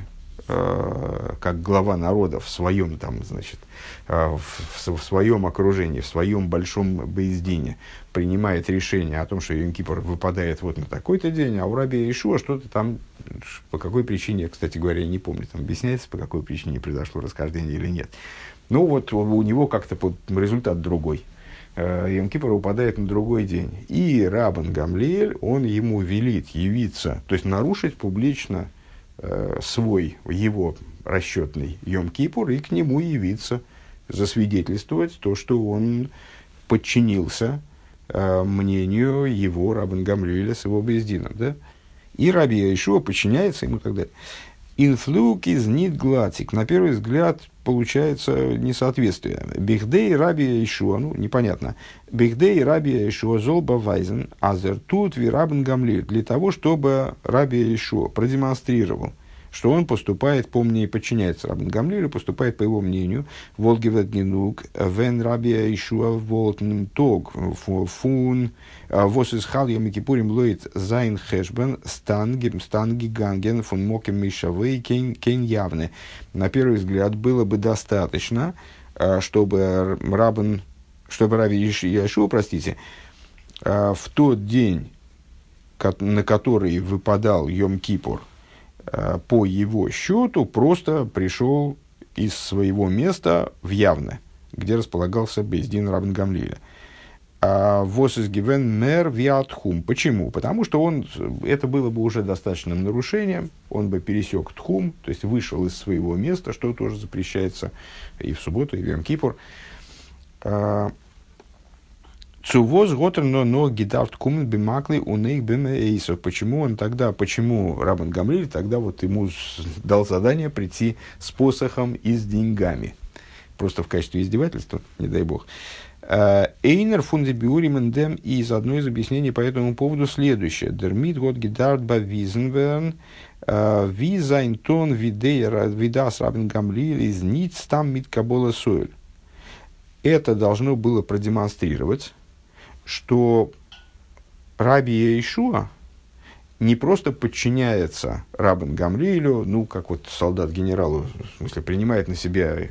как глава народа в своем, там, значит, в, в своем окружении, в своем большом бейс-дине принимает решение о том, что Йом-Кипур выпадает вот на такой-то день, а у Раби Йешуа что-то там, по какой причине, кстати говоря, я не помню, там объясняется, по какой причине произошло расхождение или нет. Ну вот у него как-то результат другой. Йом-Кипур выпадает на другой день. И Раббан Гамлиэль, он ему велит явиться, то есть нарушить публично свой, его расчетный Йом-Кипур, и к нему явиться, засвидетельствовать то, что он подчинился э, мнению его Раббан Гамлиэля с его бейс-дином. Да? И Раби Йешуа подчиняется ему и так далее. Инфлюк из нидглатик. На первый взгляд получается несоответствие. Бихдей раби Ишуа, ну, непонятно. Бихдей раби Ишуа золба вайзен, азер тут ви рабен гамлиль. Для того, чтобы раби Ишуа продемонстрировал, что он поступает по мнению, подчиняется рабен Гамлилю, поступает по его мнению, волгивет нинук, вен раби Ишуа волтн тог, фун, вос из хальем и кипурим лоит зайн хэшбен, станги, станги ганген, фун мокем мишавей, кен явны. На первый взгляд было бы достаточно, чтобы рабен, чтобы раби Ишуа, простите, в тот день, на который выпадал Йом-Кипур, по его счету просто пришел из своего места в Явне, где располагался бейс-дин рабен Гамлиля. А вос из гивен мер виатхум. Почему? Потому что он, это было бы уже достаточным нарушением, он бы пересек тхум, то есть вышел из своего места, что тоже запрещается и в субботу, и в Йом-Кипур. Цувоз готер но но гидарт кумен бимаклы у них бимейсов. Почему он тогда, почему рабен Гамлиль тогда вот ему дал задание прийти с посохом и с деньгами? Просто в качестве издевательства, не дай бог. Эйнер фунди биуримен дем, и из одной из объяснений по этому поводу следующее. Дермит гот гидарт ба визенверн, визайнтон видас рабен Гамлиль из ниц там мит кабола сойль. Это должно было продемонстрировать, что раби Йеишуа не просто подчиняется рабен Гамлилю, ну, как вот солдат генералу, в смысле, принимает на себя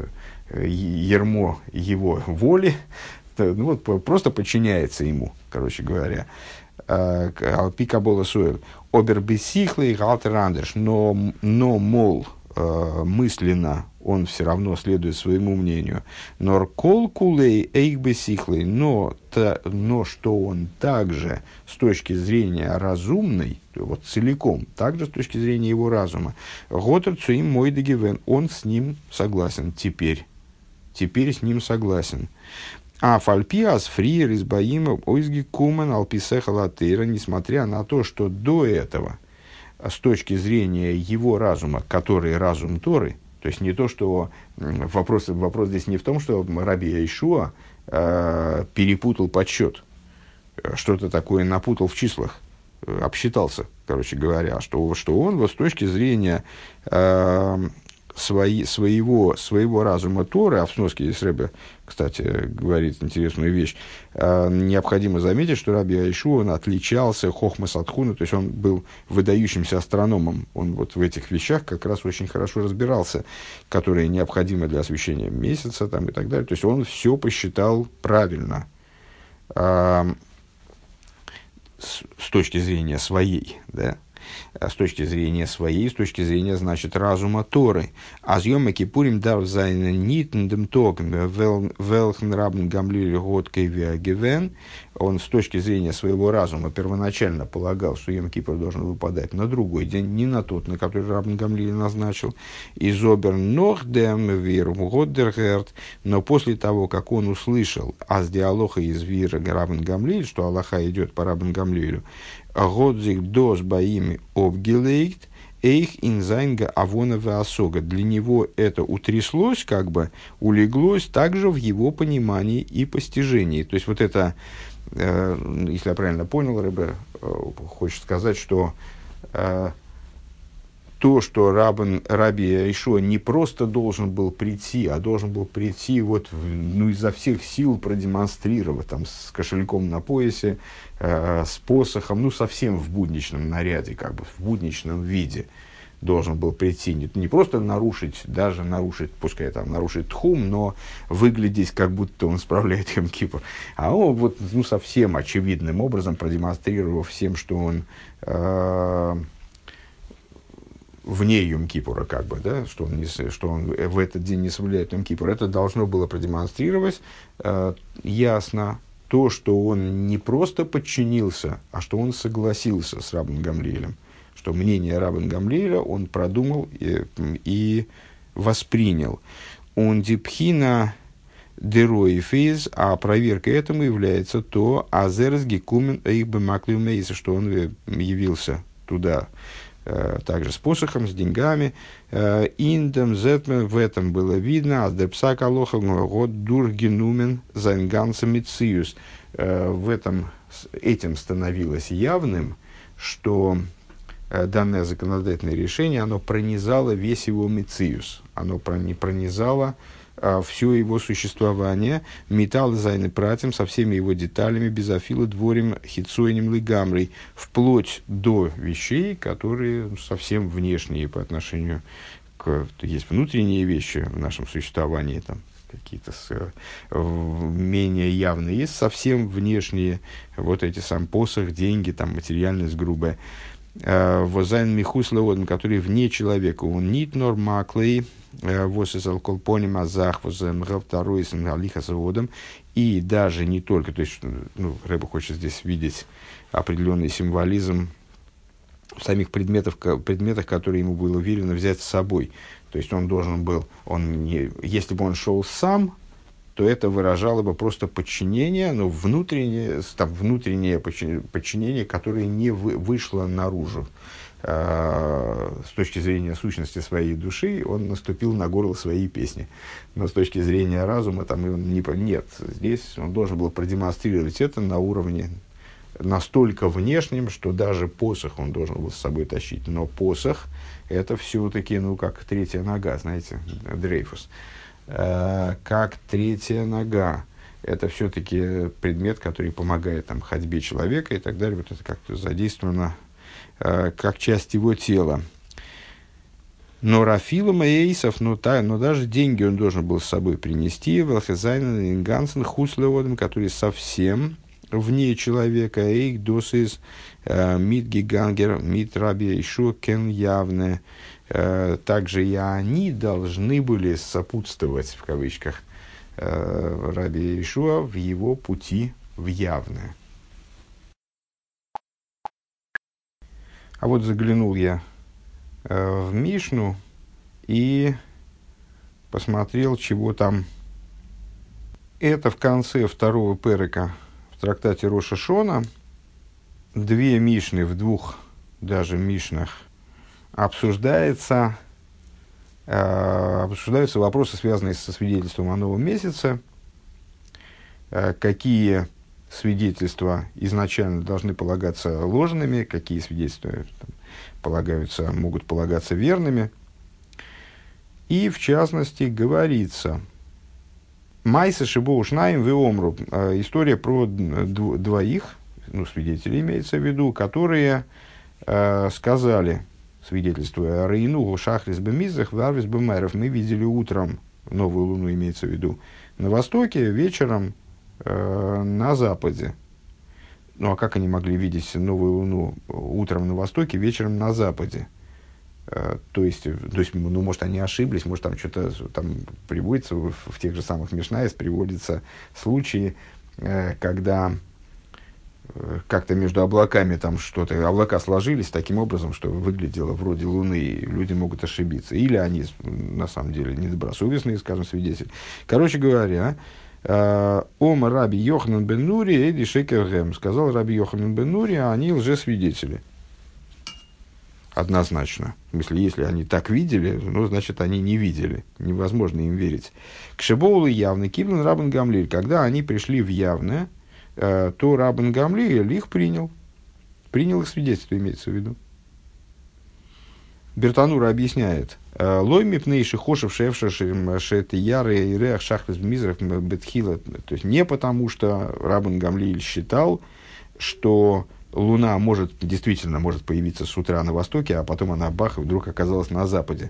ярмо его воли, ну, вот, просто подчиняется ему, короче говоря. Алпикабола суэль. Обербесихлый галтерандерш, но, но, мол, мысленно он все равно следует своему мнению. Норколкулей эйкбесихлый, но, но что он также с точки зрения разумной, вот целиком, также с точки зрения его разума, готер цуим мой дегивен, он с ним согласен теперь. Теперь с ним согласен. А фальпиас фриер из боима ойзги кумен алписеха латейра, несмотря на то, что до этого, с точки зрения его разума, который разум Торы, то есть не то, что вопрос, вопрос здесь не в том, что раби Йеишуа э, перепутал подсчет, что-то такое напутал в числах, э, обсчитался, короче говоря, что, что он вот с точки зрения э, свои, своего, своего разума Торы, а в сноске здесь Ребе, кстати, говорит интересную вещь, э, необходимо заметить, что раби Йеишуа, он отличался хохмас от хуна, то есть он был выдающимся астрономом, он вот в этих вещах как раз очень хорошо разбирался, которые необходимы для освещения месяца там, и так далее, то есть он все посчитал правильно, э, с, с точки зрения своей, да, с точки зрения своей, с точки зрения, значит, разума Торы. А съемы кипурим дав зайна нитндем током велхн рабн Гамлиль годкой виагивен. Он с точки зрения своего разума первоначально полагал, что Йом-Кипур должен выпадать на другой день, не на тот, на который рабн Гамлиль назначил. Из обер нохдем вир годдергерт. Но после того, как он услышал аз диалоха из вира рабн Гамлиль, что Аллаха идет по рабн Гамлилю, Годзик дос боими обгелейт, эйх инзайнга авонова осога. Для него это утряслось, как бы улеглось также в его понимании и постижении. То есть вот это, э, если я правильно понял, Ребе э, хочет сказать, что э, то, что рабин, раби Йеишуа не просто должен был прийти, а должен был прийти вот, ну, изо всех сил продемонстрировать, там, с кошельком на поясе, э, с посохом, ну, совсем в будничном наряде, как бы в будничном виде должен был прийти. Не, не просто нарушить, даже нарушить, пускай там нарушить тхум, но выглядеть, как будто он справляет Йом-Кипур. А он вот, ну, совсем очевидным образом продемонстрировав всем, что он... Э, вне Йом-Кипура, как бы, да, что он, не, что он в этот день не соблюдает Йом-Кипур, это должно было продемонстрировать э, ясно то, что он не просто подчинился, а что он согласился с рабен Гамлиэлем, что мнение рабен Гамлиэля он продумал и, и воспринял. Он дипхина дероифиз, а проверкой этому является то, азерс гекумен эйх бемаклив мейса, что он явился туда, также с посохом, с деньгами. Индем зетмен, в этом было видно, аздерпсак алоха год дургенумен зайнганца мициус. В этом, этим становилось явным, что данное законодательное решение, оно пронизало весь его мициус, оно пронизало все его существование, металл зайны пратим со всеми его деталями, безофилы дворим хитсойним лигамрой, вплоть до вещей, которые совсем внешние по отношению к... Есть внутренние вещи в нашем существовании, там, какие-то с, менее явные, есть совсем внешние, вот эти сам посох, деньги, там, материальность грубая. Возайн михус леоден, который вне человека, он нит нормаклей, вос из алколпоним азах, возэн второй из алиха заводом, и даже не только, то есть, ну, Рэбе хочет здесь видеть определенный символизм в самих предметах, предметах, которые ему было велено взять с собой. То есть он должен был, он не, если бы он шел сам, то это выражало бы просто подчинение, но внутреннее, там, внутреннее подчинение, которое не вы, вышло наружу. Э, с точки зрения сущности своей души, он наступил на горло своей песни. Но с точки зрения разума, там, он не, нет, здесь он должен был продемонстрировать это на уровне настолько внешнем, что даже посох он должен был с собой тащить. Но посох — это все-таки, ну, как третья нога, знаете, Дрейфус. Как третья нога. Это все-таки предмет, который помогает там, ходьбе человека и так далее. Вот это как-то задействовано э, как часть его тела. Но Рафилом и Эйсов, но, та, но даже деньги он должен был с собой принести. Велхезайнен и Гансен хуслеодом, который совсем вне человека. Эйк досис мит гигангер мит раби Ишуа кен явне. Также и они должны были сопутствовать, в кавычках, раби Иешуа в его пути в явное. А вот заглянул я в Мишну и посмотрел, чего там. Это в конце второго перека в трактате Рош ха-Шона. Две Мишны в двух даже Мишнах обсуждается, э, обсуждаются вопросы, связанные со свидетельством о новом месяце, э, какие свидетельства изначально должны полагаться ложными, какие свидетельства там, полагаются, могут полагаться верными. И, в частности, говорится, «Майса шибоу шнаим веомру» – история про дв- двоих, ну, свидетелей имеется в виду, которые э, сказали, свидетельствуя «Рейну шахрис бемизах варвис бемайров». Мы видели утром, новую луну имеется в виду, на востоке, вечером э, на западе. Ну, а как они могли видеть новую луну утром на востоке, вечером на западе? Э, то есть, то есть, ну, может, они ошиблись, может, там что-то там приводится, в, в тех же самых Мишнаис приводятся случаи, э, когда как-то между облаками там что-то, облака сложились таким образом, что выглядело вроде Луны, и люди могут ошибиться. Или они, на самом деле, недобросовестные, скажем, свидетели. Короче говоря, «Ом раби Йоханан бен Нури эди шекергем», сказал раби Йоханан бен Нури, а они лжесвидетели. Однозначно. В смысле, если они так видели, ну, значит, они не видели. Невозможно им верить. Кшебоулы явный киблен рабан Гамлиэль. Когда они пришли в явное, то Рабан Гамлиэль их принял. Принял их свидетельство, имеется в виду. Бертанура объясняет. Лой мипнейши хошев шевшашим шеты яры и реах шахрис мизрах бетхила. То есть не потому, что Рабан Гамлиэль считал, что Луна может, действительно может появиться с утра на востоке, а потом она бах, и вдруг оказалась на западе.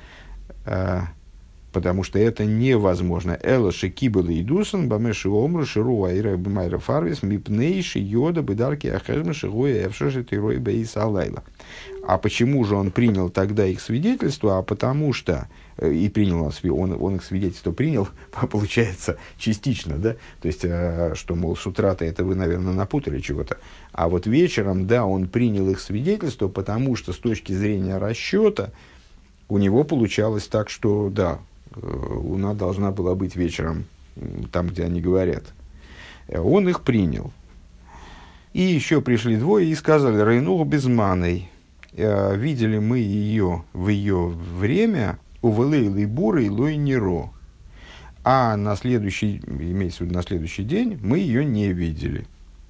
Потому что это невозможно. Эла шекибала и дусан, бамеши омру, ширу айра бмайра фарвис, мипнейши йода бедарки ахэжма шигоя эвшаши тирой бейса алайла. А почему же он принял тогда их свидетельство? А потому что, и принял он, он, он их свидетельство принял, получается, частично, да? То есть, что, мол, с утра-то это вы, наверное, напутали чего-то. А вот вечером, да, он принял их свидетельство, потому что с точки зрения расчета у него получалось так, что, да, Луна должна была быть вечером там, где они говорят. Он их принял. И еще пришли двое и сказали: «Рейнугу безманой». э, видели мы ее в ее время у Валейлы Буры и Лой Неро. А на следующий, имеется в виду на следующий день, мы ее не видели.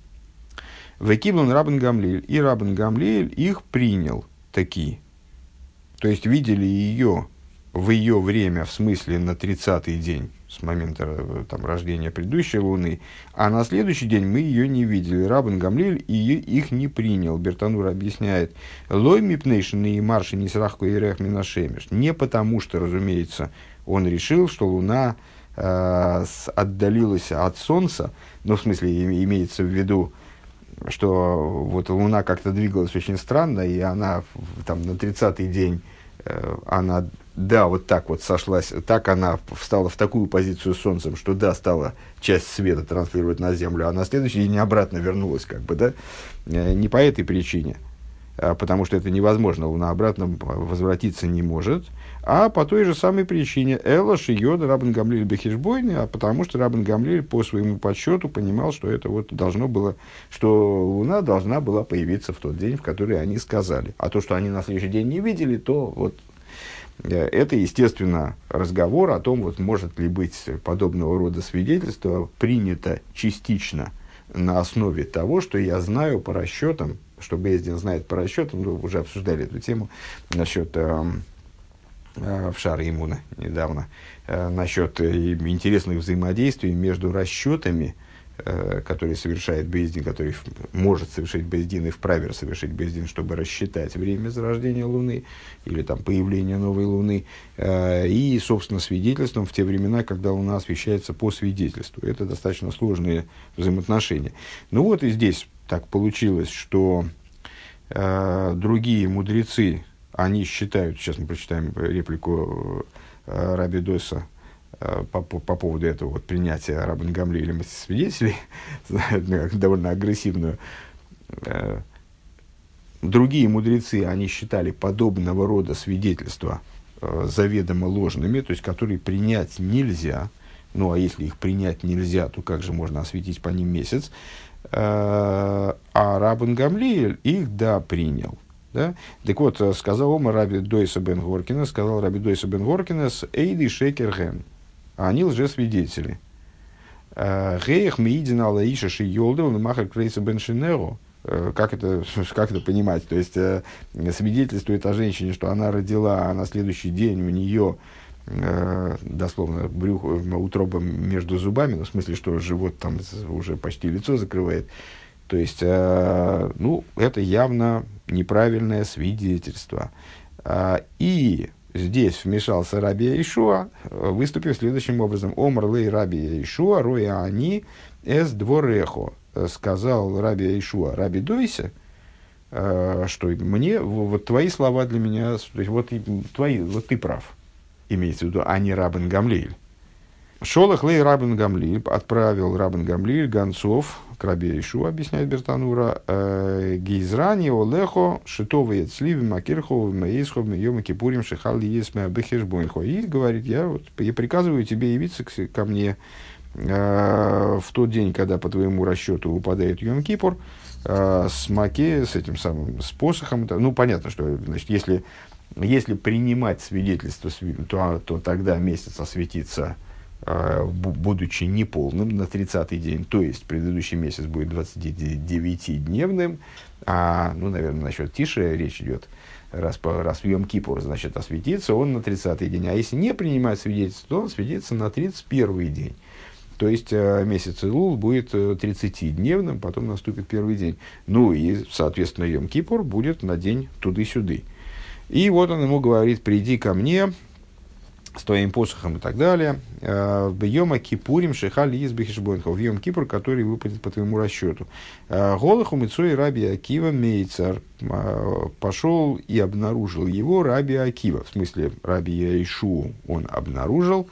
Векиблон Рабен Гамлиэль, и Рабен Гамлиэль их принял такие. То есть видели ее в ее время, в смысле на тридцатый день с момента там, рождения предыдущей луны, а на следующий день мы ее не видели. Рабен Гамлиэль и их не принял. Бертанур объясняет: «Лой мипнейшн и марши не срахку и рех минашемеш». Не потому что, разумеется, он решил, что луна э, отдалилась от солнца, ну, в смысле, имеется в виду, что вот луна как-то двигалась очень странно, и она там на тридцатый день, э, она, да, вот так вот сошлась, так она встала в такую позицию с солнцем, что, да, стала часть света транслировать на Землю, а на следующий день обратно вернулась, как бы, да, э, не по этой причине, а потому что это невозможно, луна обратно возвратиться не может, а по той же самой причине Эла Шиёда Рабен Гамлиэль Бехешбойны, а потому что Рабен Гамлиэль по своему подсчету понимал, что это вот должно было, что луна должна была появиться в тот день, в который они сказали. А то, что они на следующий день не видели, то вот это, естественно, разговор о том, вот может ли быть подобного рода свидетельство принято частично на основе того, что я знаю по расчетам, что Бейздин знает по расчетам, мы уже обсуждали эту тему насчет в Шаре Имуна недавно, э, насчет э, интересных взаимодействий между расчетами, э, которые совершает Бейздин, который в, может совершить Бейздин и вправе совершить Бейздин, чтобы рассчитать время зарождения Луны или там, появления новой Луны, э, и, собственно, свидетельством в те времена, когда Луна освещается по свидетельству. Это достаточно сложные взаимоотношения. Ну вот и здесь так получилось, что э, другие мудрецы, они считают, сейчас мы прочитаем реплику э, Раби Дойса э, по, по, по поводу этого вот, принятия Рабен Гамлиэлем свидетелей, довольно агрессивную. Э, другие мудрецы, они считали подобного рода свидетельства э, заведомо ложными, то есть которые принять нельзя. Ну, а если их принять нельзя, то как же можно осветить по ним месяц? Э, а Рабен Гамлиэль их, да, принял. Да? Так вот, сказал Омар Раби Дойса бен Горкина, сказал Раби Дойса бен Горкина с Эйди Шекерген. Они лжесвидетели. Геях миидин алаиша ши йолдел махар крейса бен шинеру. Как это, как это понимать? То есть, свидетельствует о женщине, что она родила, а на следующий день у нее, дословно, брюх, утроба между зубами, ну, в смысле, что живот там уже почти лицо закрывает. То есть, э, ну, это явно неправильное свидетельство. А, и здесь вмешался Раби Яишуа, выступив следующим образом. Омар лей Раби Яишуа, роя они эс дворехо. Сказал Раби Яишуа Раби Дойсе, э, что мне, вот твои слова для меня, то есть, вот, твои, вот ты прав, имеется в виду, а не Рабен Гамлиэль. Шолах лей Рабен Гамлиэль, отправил Рабен Гамлиэль гонцов к Раби Яишуа, объясняет Бертанура, гейзрани олехо шитовые цливи макирхов меисхов меема кипурим шихали есме бехешбонхо. И говорит, я, вот, я приказываю тебе явиться к, ко мне э, в тот день, когда по твоему расчету выпадает Йом-Кипур, э, с маке, с этим самым, с посохом. Ну, понятно, что, значит, если, если принимать свидетельство, то, то тогда месяц осветится, будучи неполным на тридцатый день, то есть предыдущий месяц будет двадцатидевятидневным, а, ну, наверное, насчет Тише речь идет, раз, по, раз в Йом-Кипур, значит, осветится он на тридцатый день, а если не принимать свидетельство, то он светится на тридцать первый день, то есть месяц Илул будет тридцатидневным, потом наступит первый день, ну и, соответственно, Йом-Кипур будет на день туды-сюды. И вот он ему говорит: приди ко мне с твоим посохом и так далее, в Йома Кипурим шехали из бехешбонхов, в Йом Кипур, который выпадет по твоему расчету. Голаху Мицой Раби Акива Мейцар, пошел и обнаружил его Раби Акива, в смысле Раби Яишу он обнаружил,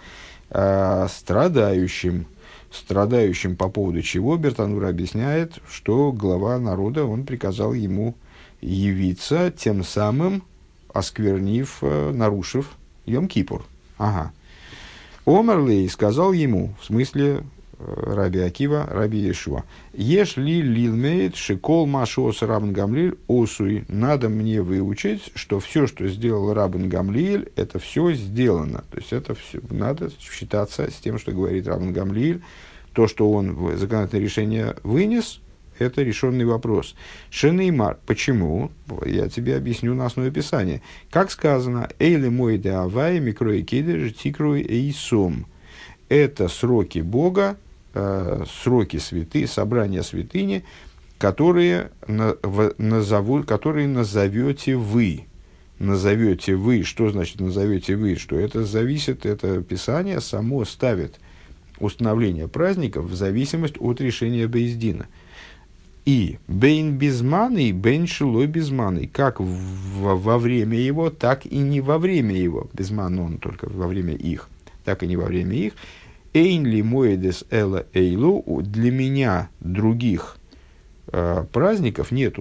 страдающим, страдающим по поводу чего Бертанур объясняет, что глава народа, он приказал ему явиться, тем самым осквернив, нарушив Йом Кипур. Ага. Омарлей сказал ему, в смысле Раби Акива, Раби Иешуа. Еш ли лилмейт шикол машос Рабан Гамлиэль осуй. Надо мне выучить, что все, что сделал Рабан Гамлиэль, это все сделано. То есть это все, надо считаться с тем, что говорит Рабан Гамлиэль. То, что он законодательное решение вынес, это решенный вопрос. Шенеймар. Почему? Я тебе объясню на основе Писания. Как сказано, эйли мой де авай микрой кидер тикрой эйсом. Это сроки Бога, э, сроки святы, собрания святыни, которые, на, в, назовут, которые назовете вы. Назовете вы. Что значит назовете вы? Что это зависит, это Писание само ставит установление праздников в зависимость от решения Бейздина. И бейн безманый, бейн шилой безманый. Как в, во время его, так и не во время его. Безман он только во время их, так и не во время их. Эйн ли моэдес эла эйлу. Для меня других э, праздников нету.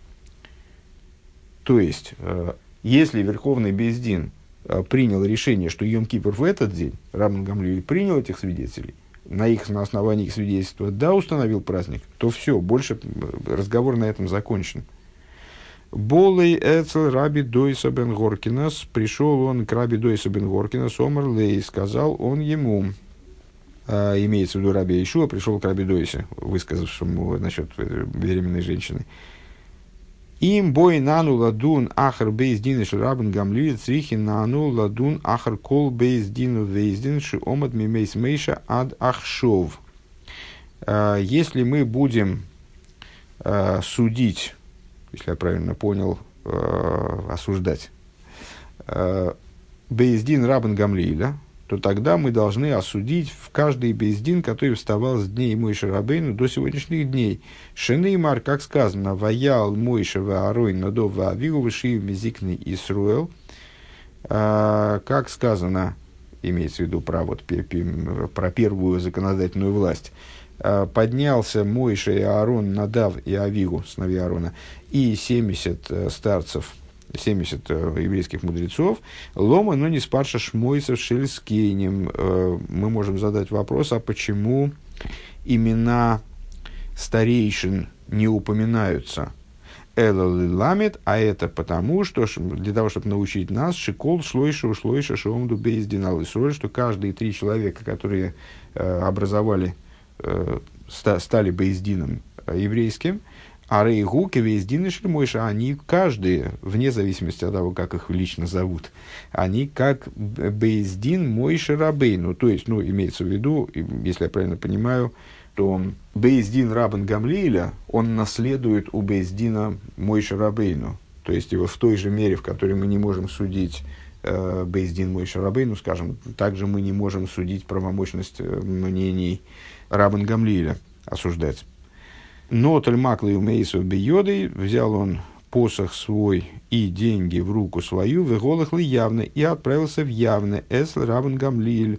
То есть, э, если Верховный Бейздин э, принял решение, что Йом-Кипр в этот день, Рабан Гамлиэль принял этих свидетелей, на, их, на основании их свидетельства, да, установил праздник, то все, больше разговор на этом закончен. Болей эцел Раби Дойса бен Горкинас, пришел он к Раби Дойса бен Горкинас, Омар Лей, сказал он ему, а, имеется в виду Раби Иешуа, пришел к Раби Дойсе, высказавшему насчет беременной женщины. Им бой нану ладун ахар бейздин ши Рабан Гамлиэль црихи нану ладун ахар кол бейздину вейздин ши омад мимейс мейша ад ахшов. Если мы будем uh, судить, если я правильно понял, uh, осуждать uh, бейздин Рабан Гамлиэля, то тогда мы должны осудить в каждый бейздин, который вставал с дней Мойше Рабейну до сегодняшних дней. Шенеймар, как сказано, «Ваял Мойше вааройн надов ваавигу вышив мизикный Исруэл». Как сказано, имеется в виду про, вот, про первую законодательную власть, поднялся Мойше и Аарон, Надав и Авигу, сыновья Аарона, и семьдесят старцев, семьдесят э, еврейских мудрецов, лома, но не спарша шмойсов шельскейнем. Э, мы можем задать вопрос, а почему имена старейшин не упоминаются? Элэл ламет, а это потому, что для того, чтобы научить нас, шикол шлойша ушлойша шоумду бейздинал исроль, что каждые три человека, которые э, образовали, э, ста, стали бейздином э, еврейским, а рейгу кевейздин и шельмойша, они каждый, вне зависимости от того, как их лично зовут, они как бейздин Мойше Рабейну. То есть, ну, имеется в виду, если я правильно понимаю, то бейздин Рабан Гамлиэля, он наследует у бейздина Мойше Рабейну. То есть, его в той же мере, в которой мы не можем судить э, бейздин Мойше Рабейну, скажем, также мы не можем судить правомощность мнений Рабан Гамлиэля, осуждать. Но Тальмаклы у Мейсов Бейодой взял он посох свой и деньги в руку свою, в Иголахлы явно, и отправился в явно Эсл Рабан Гамлиэль,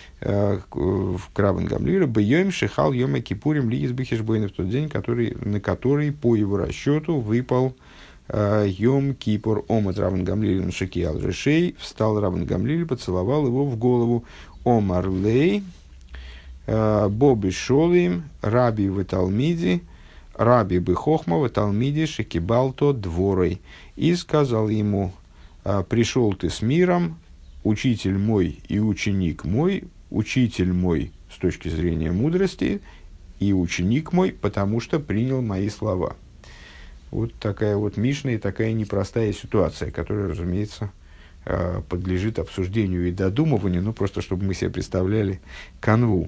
в Рабан Гамлиэлю, Бейоим Шихал Йома Кипурим Лиис Бехешбойна, в тот день, который, на который по его расчету выпал Йом Кипур. Омат Рабан Гамлиэль Шекиал Решей, встал Рабан Гамлиэль, поцеловал его в голову. Омар Лей Боби Шолим Раби в Талмиди Раби Бехохма в Талмиде Шекибалто дворой. И сказал ему: пришел ты с миром, учитель мой и ученик мой, учитель мой с точки зрения мудрости и ученик мой, потому что принял мои слова. Вот такая вот Мишна и такая непростая ситуация, которая, разумеется, подлежит обсуждению и додумыванию, ну, просто чтобы мы себе представляли канву.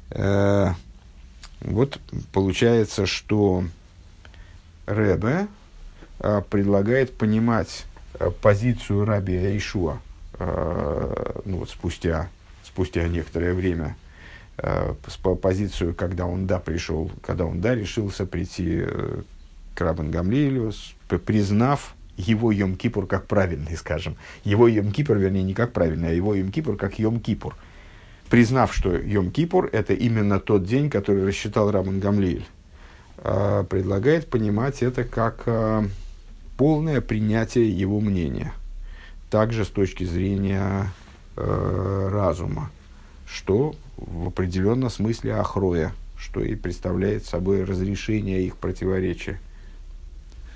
Вот получается, что Ребе предлагает понимать позицию Раби Иешуа, ну, вот спустя, спустя некоторое время, позицию, когда он, да, пришел, когда он, да, решился прийти к Рабан Гамлиэлю, признав его Йом-Кипур как правильный, скажем. Его Йом-Кипур, вернее, не как правильный, а его Йом-Кипур как Йом-Кипур. Признав, что Йом-Кипур – это именно тот день, который рассчитал Рабан Гамлиэль, предлагает понимать это как полное принятие его мнения. Также с точки зрения разума, что в определенном смысле ахроя, что и представляет собой разрешение их противоречия.